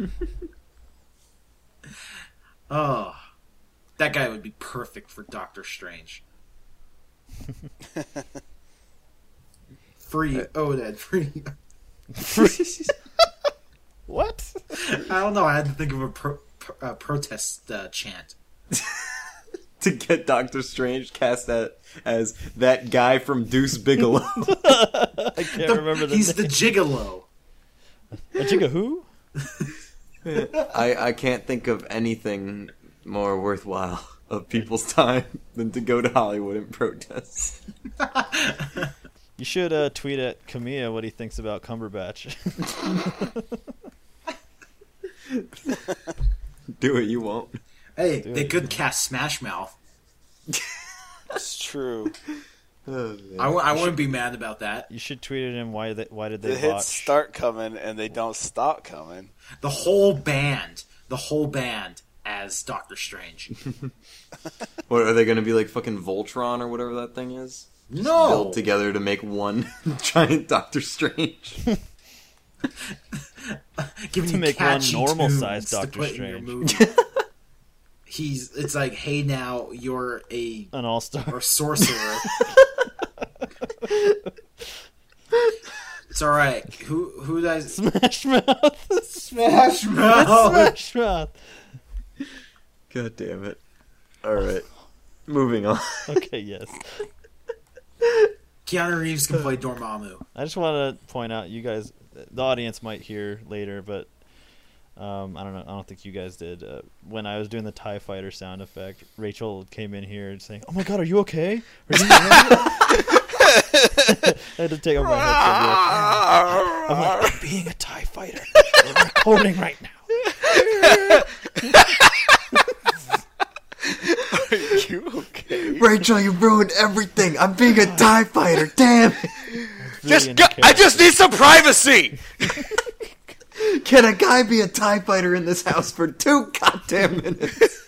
Oh. That guy would be perfect for Doctor Strange. Free Oded, free.
What?
I don't know, I had to think of a protest chant.
To get Doctor Strange cast as that guy from Deuce Bigelow.
I can't remember the
He's
name.
the gigolo.
A Jigga who?
I can't think of anything more worthwhile of people's time than to go to Hollywood and protest.
You should tweet at Kamiya what he thinks about Cumberbatch.
Do it, you won't.
Hey,
Do
they
it.
could cast Smash Mouth.
It's true.
Oh, man.
I wouldn't be mad about that.
You should tweet at him why did
The
they
hits
watch?
start coming and they don't stop coming.
The whole band as Doctor Strange.
What, are they going to be like fucking Voltron or whatever that thing is?
No!
Built together to make one giant Doctor Strange.
Giving
To
you
make one
catchy
normal-sized
tunes to
Doctor
put in your
Strange.
movie. it's like, hey, now you're
An all-star.
or sorcerer. It's all right. Who does
Smash Mouth.
Smash Mouth?
Smash Mouth.
God damn it. Alright. Moving on.
Okay, yes.
Keanu Reeves can play Dormammu.
I just want to point out, you guys, the audience might hear later, but I don't know. I don't think you guys did. When I was doing the TIE Fighter sound effect, Rachel came in here saying, "Oh my God, are you okay? Are you alright?" I had to take off my headset. I'm like, I'm being a TIE Fighter. We're recording right now.
Are you okay?
Rachel, you ruined everything. I'm being a TIE fighter. Damn it.
I just need some privacy.
Can a guy be a TIE fighter in this house for 2 goddamn minutes?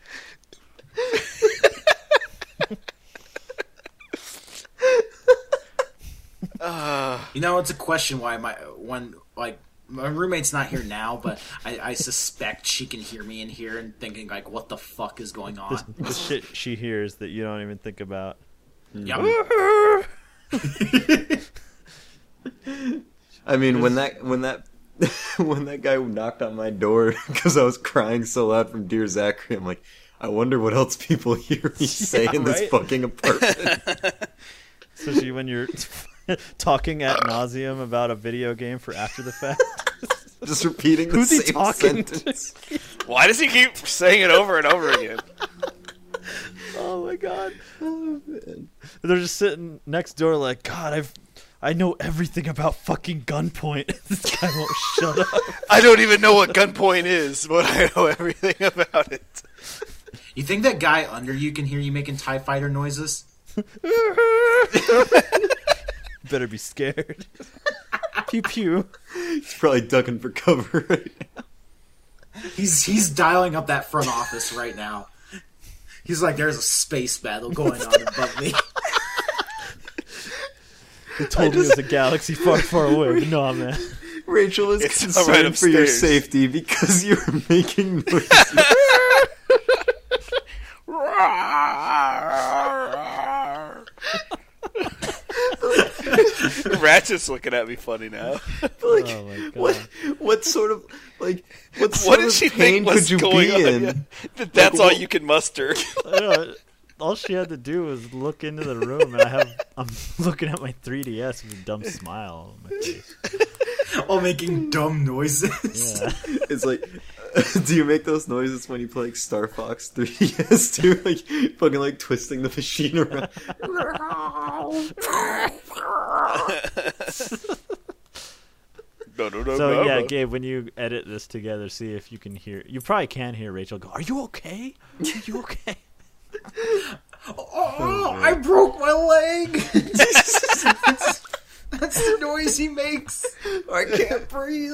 You know, it's a question why my roommate's not here now, but I suspect she can hear me in here and thinking like, what the fuck is going on?
The shit she hears that you don't even think about.
Yep.
I mean, when that when that guy knocked on my door because I was crying so loud from Dear Zachary, I'm like, I wonder what else people hear me say in this
right?
fucking apartment.
Especially when you're talking ad nauseum about a video game for after the fact.
Just repeating the
Who's he
same
talking
sentence.
Why does he keep saying it over and over again?
Oh my God.
Oh, man.
They're just sitting next door like, God, I know everything about fucking Gunpoint. This guy won't shut up.
I don't even know what Gunpoint is, but I know everything about it.
You think that guy under you can hear you making TIE Fighter noises?
Better be scared. Pew pew.
He's probably ducking for cover right now.
He's dialing up that front office right now. He's like, there's a space battle going on above me.
They told me it was a galaxy far, far away. But no, man.
Rachel is
It's
concerned
right
for your
upstairs.
safety because you're making noises.
Ratchet's looking at me funny now.
Like,
Oh my God.
what sort of like what
What
sort
did
of
she
pain
think was
could you
going
be
on?
in?
That's all you can muster.
I don't know. All she had to do was look into the room, and I'm looking at my 3DS with a dumb smile on my face.
While making dumb noises.
Yeah.
It's like, do you make those noises when you play like Star Fox 3DS too? Like fucking like twisting the machine around.
So yeah, Gabe, when you edit this together, see if you can hear. You probably can hear Rachel go, "Are you okay? Are you okay?"
Oh, I broke my leg. That's the noise he makes.
I can't breathe.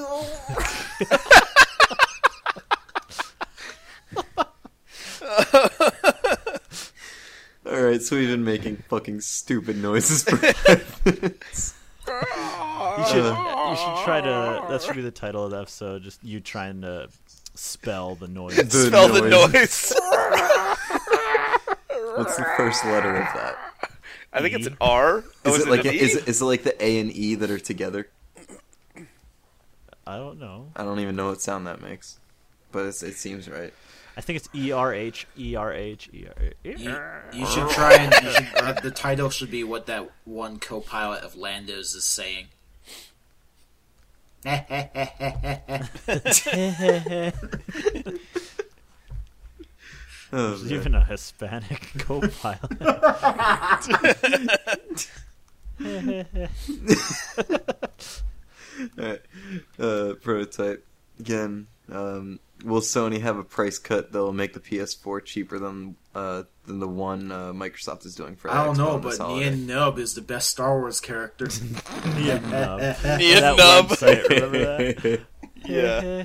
Alright, so we've been making fucking stupid noises for 5 minutes.
You should try to. That should be the title of the episode. Just you trying to spell the noise.
Spell the noise.
What's the first letter of that?
I think it's an R.
Is it like
an E?
is it like the A and E that are together?
I don't know.
I don't even know what sound that makes, but it seems right.
I think it's ERH, ERH, ERH.
You should try and the title should be what that one co-pilot of Lando's is saying.
Oh,
There's
man.
even a Hispanic co-pilot.
Alright. Prototype again. Will Sony have a price cut that'll make the PS4 cheaper than the one Microsoft is doing for?
I don't
Xbox
know,
this
but
holiday?
Nien Nub is the best Star Wars character.
Nien Nub.
Nien
That
Nub.
website, remember that?
Yeah.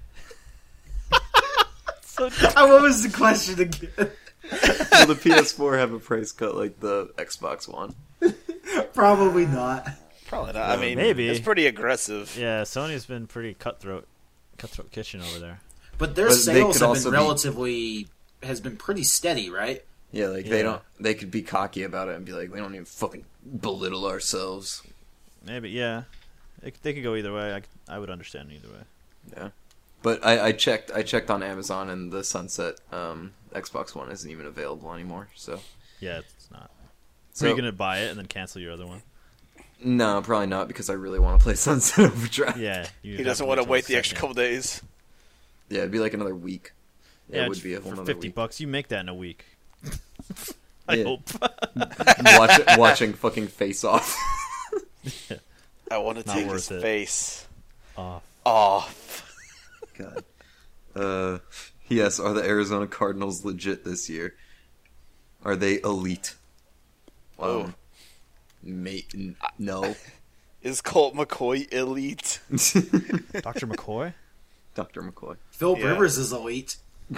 So
What was the question again?
Will the PS4 have a price cut like the Xbox One?
Probably not.
Probably not. I mean,
maybe.
it's pretty aggressive.
yeah, Sony's been pretty cutthroat kitchen over there.
But their
But they
sales
could
have
also
been
be-
relatively has been pretty steady, right?
Yeah, like they could be cocky about it and be like, we don't even fucking belittle ourselves.
Maybe, yeah. They could go either way. I would understand either way.
Yeah. But I checked on Amazon, and the Sunset Xbox One isn't even available anymore. So
Yeah, it's not.
So
Are you gonna buy it and then cancel your other one?
no, probably not, because I really want to play Sunset Overdrive.
Yeah.
He doesn't want to wait the extra couple days.
Yeah, it'd be like another week.
Yeah,
it would be a whole
for
nother
$50,
week.
you make that in a week. I
Yeah.
hope.
Watching fucking Face Off.
I want to
Not
take
worth
his
it.
face
Oh,
off.
God. Yes, are the Arizona Cardinals legit this year? Are they elite?
Oh.
No.
Is Colt McCoy elite?
Dr. McCoy?
Dr. McCoy.
Philip
Yeah.
Rivers is elite.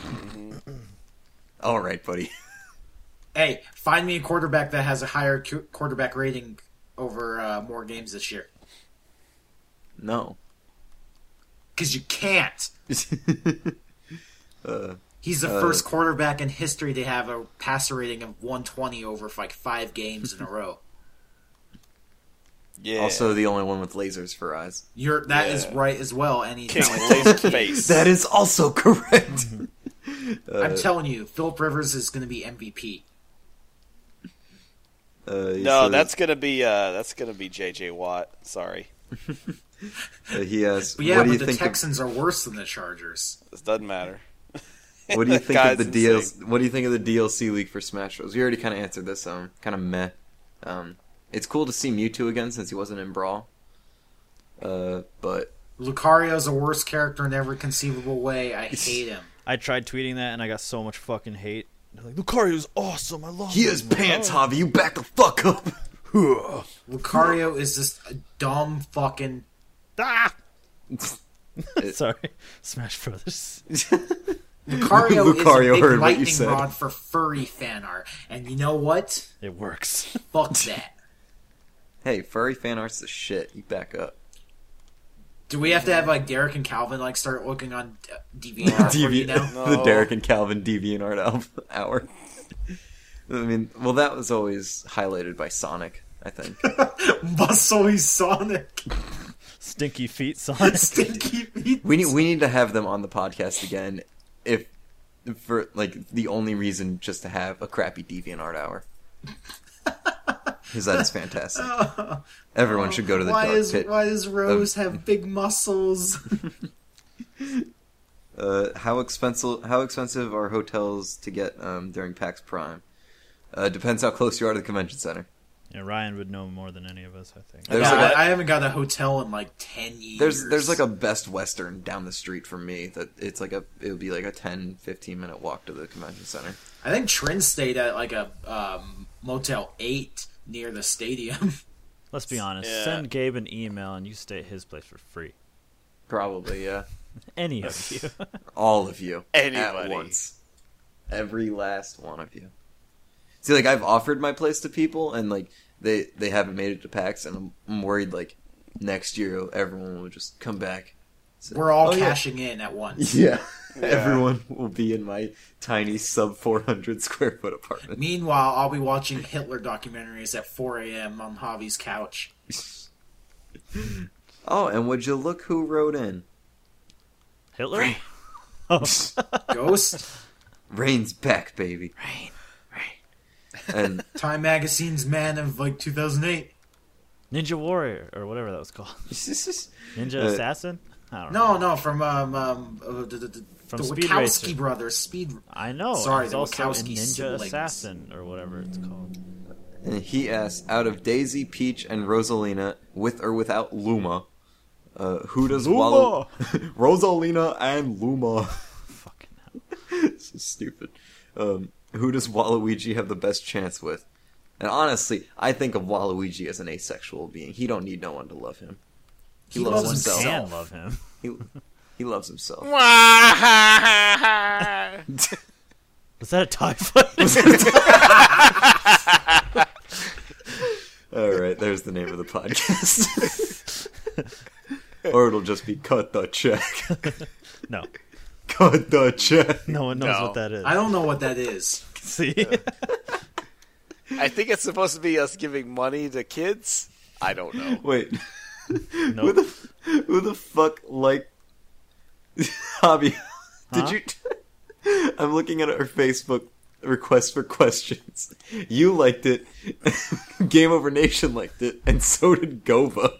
All right, buddy.
Hey, find me a quarterback that has a higher quarterback rating over more games this year.
No.
Because you can't.
uh,
He's the first quarterback in history to have a passer rating of 120 over like 5 games in a row.
Yeah.
Also, the only one with lasers for eyes.
That is
Yeah.
right as well. And he's
King
not like
Laser Face.
That is also correct.
I'm telling you, Philip Rivers is going to be MVP.
No, that's gonna be J.J. Watt. Sorry,
he has.
But yeah,
what do you
but the
think?
Texans are worse than the Chargers.
this doesn't matter.
What do you think
Guy's
of the
insane.
DLC? What do you think of the DLC leak for Smash Bros? We already kind of answered this. Kind of meh. It's cool to see Mewtwo again since he wasn't in Brawl. But
Lucario's the worst character in every conceivable way. I hate him.
I tried tweeting that and I got so much fucking hate. They're like, Lucario's awesome. I love
he
him.
has
I'm like,
pants,
"Oh."
Javi. You back the fuck up.
Lucario is just a dumb fucking...
Ah! Sorry. Smash Brothers.
Lucario,
Lucario
is a
heard
big
what you
lightning
said.
rod for furry fan art. And you know what?
It works.
Fuck that.
Hey, furry fan art's the shit. You back up.
Do we have to have like Derek and Calvin like start looking on DeviantArt for you now?
No.
The Derek and Calvin DeviantArt hour. I mean, well, that was always highlighted by Sonic, I think.
Muscly Sonic.
Stinky feet Sonic.
Stinky feet.
We need to have them on the podcast again, if for like the only reason just to have a crappy DeviantArt hour. Because that is fantastic. Everyone should go to the
why
dark pit.
Why does Rose have big muscles?
How expensive are hotels to get during PAX Prime? Depends how close you are to the convention center.
Yeah, Ryan would know more than any of us, I think.
There's
Yeah,
like a-
I haven't got a hotel in like 10 years.
There's like a Best Western down the street from me that it would be like a 10-15 minute walk to the convention center.
I think Trin stayed at like a Motel 8 near the stadium.
Let's be honest.
Yeah.
Send Gabe an email and you stay at his place for free.
Probably, yeah.
Any of you.
All of you.
Anybody.
At once. Every last one of you. See, like, I've offered my place to people, and, like, they haven't made it to PAX, and I'm worried, like, next year everyone will just come back. Say,
We're all
"Oh, yeah."
cashing in at once.
Yeah. Everyone will be in my tiny sub 400 square foot apartment.
Meanwhile, I'll be watching Hitler documentaries at 4 a.m. on Javi's couch.
Oh, and would you look who wrote in?
Hitler?
Ghost?
Rain's back, baby.
Rain.
And
Time Magazine's man of like 2008.
Ninja Warrior, or whatever that was called. Ninja
Uh,
Assassin? I don't know.
No, from the
Speed
Wachowski
Racer.
brothers. Speed.
I know.
Sorry,
it's
the
also in
Wachowski
Ninja
siblings.
Assassin, or whatever it's called.
And he asks, out of Daisy, Peach, and Rosalina, with or without Luma, who does
Luma!
Rosalina and Luma.
Fucking hell.
So stupid. Who does Waluigi have the best chance with? And honestly, I think of Waluigi as an asexual being. He don't need no one to love him. He
He
loves
loves
himself.
Can love him.
He loves himself.
Was that a TIE fighter?
Alright, there's the name of the podcast. Or it'll just be Cut the Check.
No.
Dutch.
No one knows
No.
what that is.
I don't know what that is.
See?
I think it's supposed to be us giving money to kids. I don't know.
Wait,
Nope.
who the fuck like Hobby? Did
Huh?
you? I'm looking at our Facebook request for questions. You liked it. Game Over Nation liked it, and so did Gova.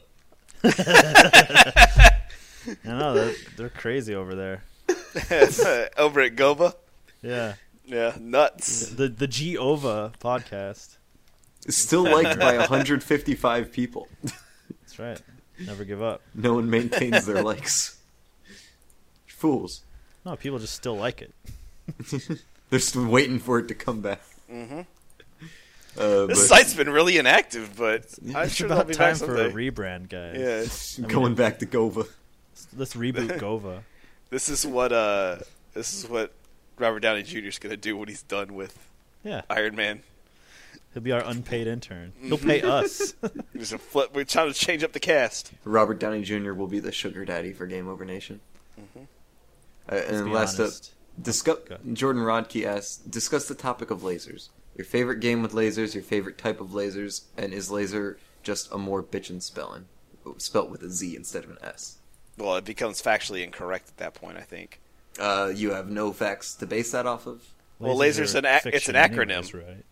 I know, they're crazy over there.
Over at Gova.
Yeah.
Yeah, nuts.
The G-OVA podcast.
Still liked by 155 people.
That's right. Never give up.
No one maintains their likes. Fools.
No, people just still like it.
They're still waiting for it to come back.
Mm-hmm.
This
This site's been really inactive, but I'm
It's
sure they'll
about
be
time
back
for a
someday.
rebrand, guys.
Yeah,
going back to Gova.
Let's reboot Gova.
this is what Robert Downey Jr. is going to do when he's done with
Yeah.
Iron Man.
He'll be our unpaid intern. He'll pay us.
There's a flip. We're trying to change up the cast.
Robert Downey Jr. will be the sugar daddy for Game Over Nation.
Let's
And
be
last up,
honest. Go.
Jordan Rodkey asks, discuss the topic of lasers. Your favorite game with lasers, your favorite type of lasers, and is laser just a more bitchin' spelling? Spelt with a Z instead of an S.
Well, it becomes factually incorrect at that point, I think.
You have no facts to base that off of?
Well, laser's
are
it's an
fiction
acronym.
anyways, right?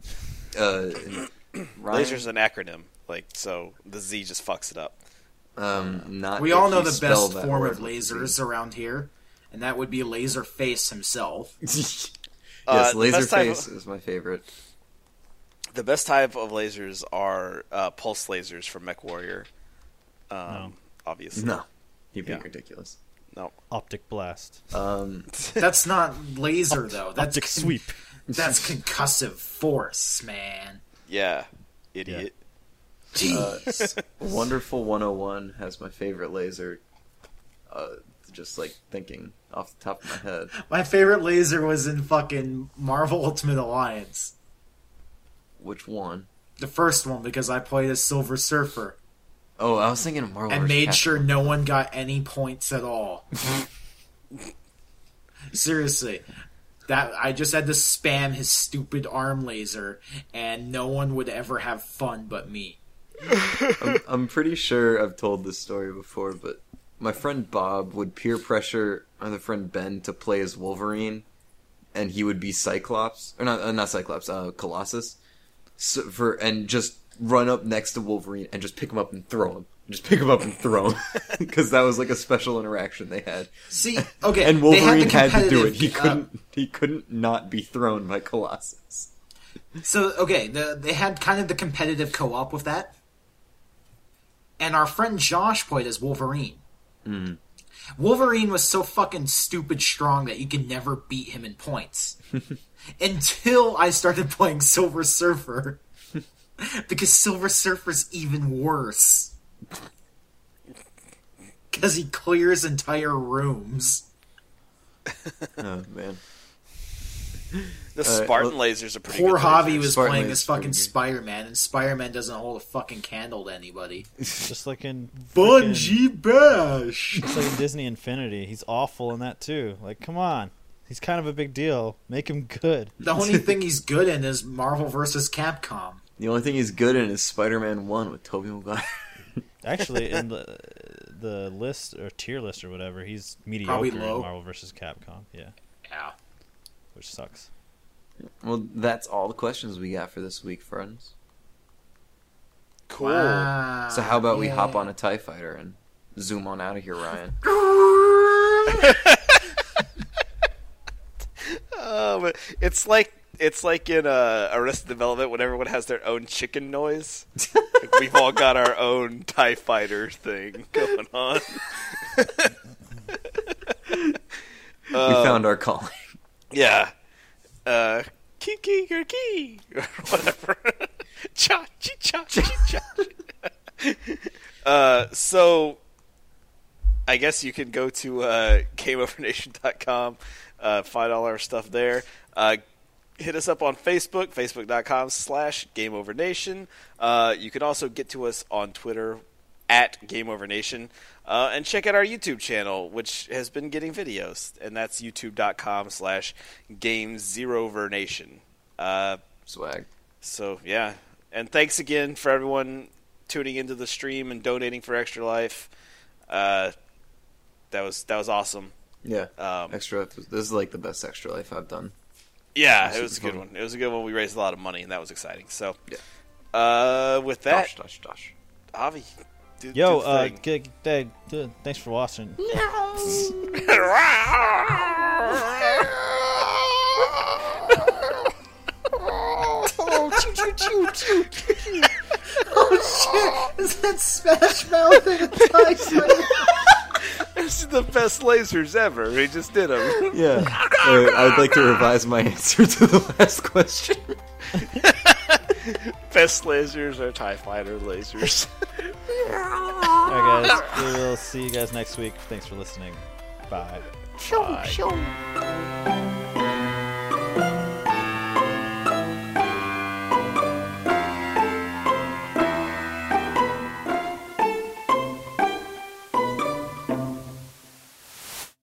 Ryan?
Laser's an acronym, so the Z just fucks it up.
Not
We
if
all know
you
the
spell
best
that
form
word
of
with a Z.
lasers around here, and that would be Laserface himself.
Yes,
The best type
Laserface
of-
is my favorite.
The best type of lasers are pulse lasers from MechWarrior.
No.
Obviously.
No, you're being
Yeah.
ridiculous.
No.
Optic blast.
That's not laser, though. That's
Optic sweep.
That's concussive force, man.
Yeah. Idiot.
Jeez.
Wonderful 101 has my favorite laser. Just like thinking off the top of my head.
My favorite laser was in fucking Marvel Ultimate Alliance.
Which one?
The first one, because I played as Silver Surfer
Oh, I was thinking of Marvel.
and
vs.
made
Capcom.
sure no one got any points at all. Seriously. That I just had to spam his stupid arm laser, and no one would ever have fun but me.
I'm pretty sure I've told this story before, but my friend Bob would peer pressure my other friend Ben to play as Wolverine, and he would be Cyclops, or not Cyclops, Colossus, and just run up next to Wolverine and just pick him up and throw him. Just pick him up and throw him, because that was like a special interaction they had.
See, okay,
And
they
Wolverine
had,
had to do it.
competitive,
He couldn't not be thrown by Colossus.
So, okay, they had kind of the competitive co-op with that. And our friend Josh played as Wolverine. Wolverine was so fucking stupid strong that you could never beat him in points. Until I started playing Silver Surfer. Because Silver Surfer's even worse. Because he clears entire rooms.
Oh man.
The Spartan
well,
lasers are pretty
Poor
good.
Javi
lasers.
was
Spartan
playing
is
as fucking
pretty good.
Spider-Man, and Spider-Man doesn't hold a fucking candle to anybody.
Just like in
Bungie Bash!
Just like in Disney Infinity. He's awful in that too. Like, come on. He's kind of a big deal. Make him good.
The only thing he's good in is Marvel vs. Capcom.
The only thing he's good in is Spider-Man 1 with Tobey Maguire.
Actually, in the list or tier list or whatever, he's mediocre
Probably
in
low.
Marvel vs. Capcom. Yeah,
Yeah.
which sucks.
Well, that's all the questions we got for this week, friends.
Cool.
Wow.
So how about we hop on a TIE fighter and zoom on out of here, Ryan?
But it's like in Arrested Development when everyone has their own chicken noise. Like, we've all got our own TIE fighter thing going on.
We found our calling.
Yeah. Kiki or key or whatever. Cha chi cha chi cha. So I guess you can go to GameOverNation.com, find all our stuff there. Hit us up on Facebook, facebook.com/GameOverNation. You can also get to us on Twitter at Game Over Nation. And check out our YouTube channel, which has been getting videos, and that's youtube.com/GameZeroVerNation.
Swag.
So, yeah. And thanks again for everyone tuning into the stream and donating for Extra Life. That was awesome.
Yeah. Extra Life. This is like the best Extra Life I've done.
Yeah, it was a good one. It was a good one. We raised a lot of money, and that was exciting. So, with that, Avi, do the thing.
Thanks for watching.
Oh shit! Is that Smash Mouth in a TIE fighter?
This is the best lasers ever. He just did them.
Yeah. I'd like to revise my answer to the last question.
Best lasers are TIE Fighter lasers.
Alright, guys. We will see you guys next week. Thanks for listening. Bye.
Bye.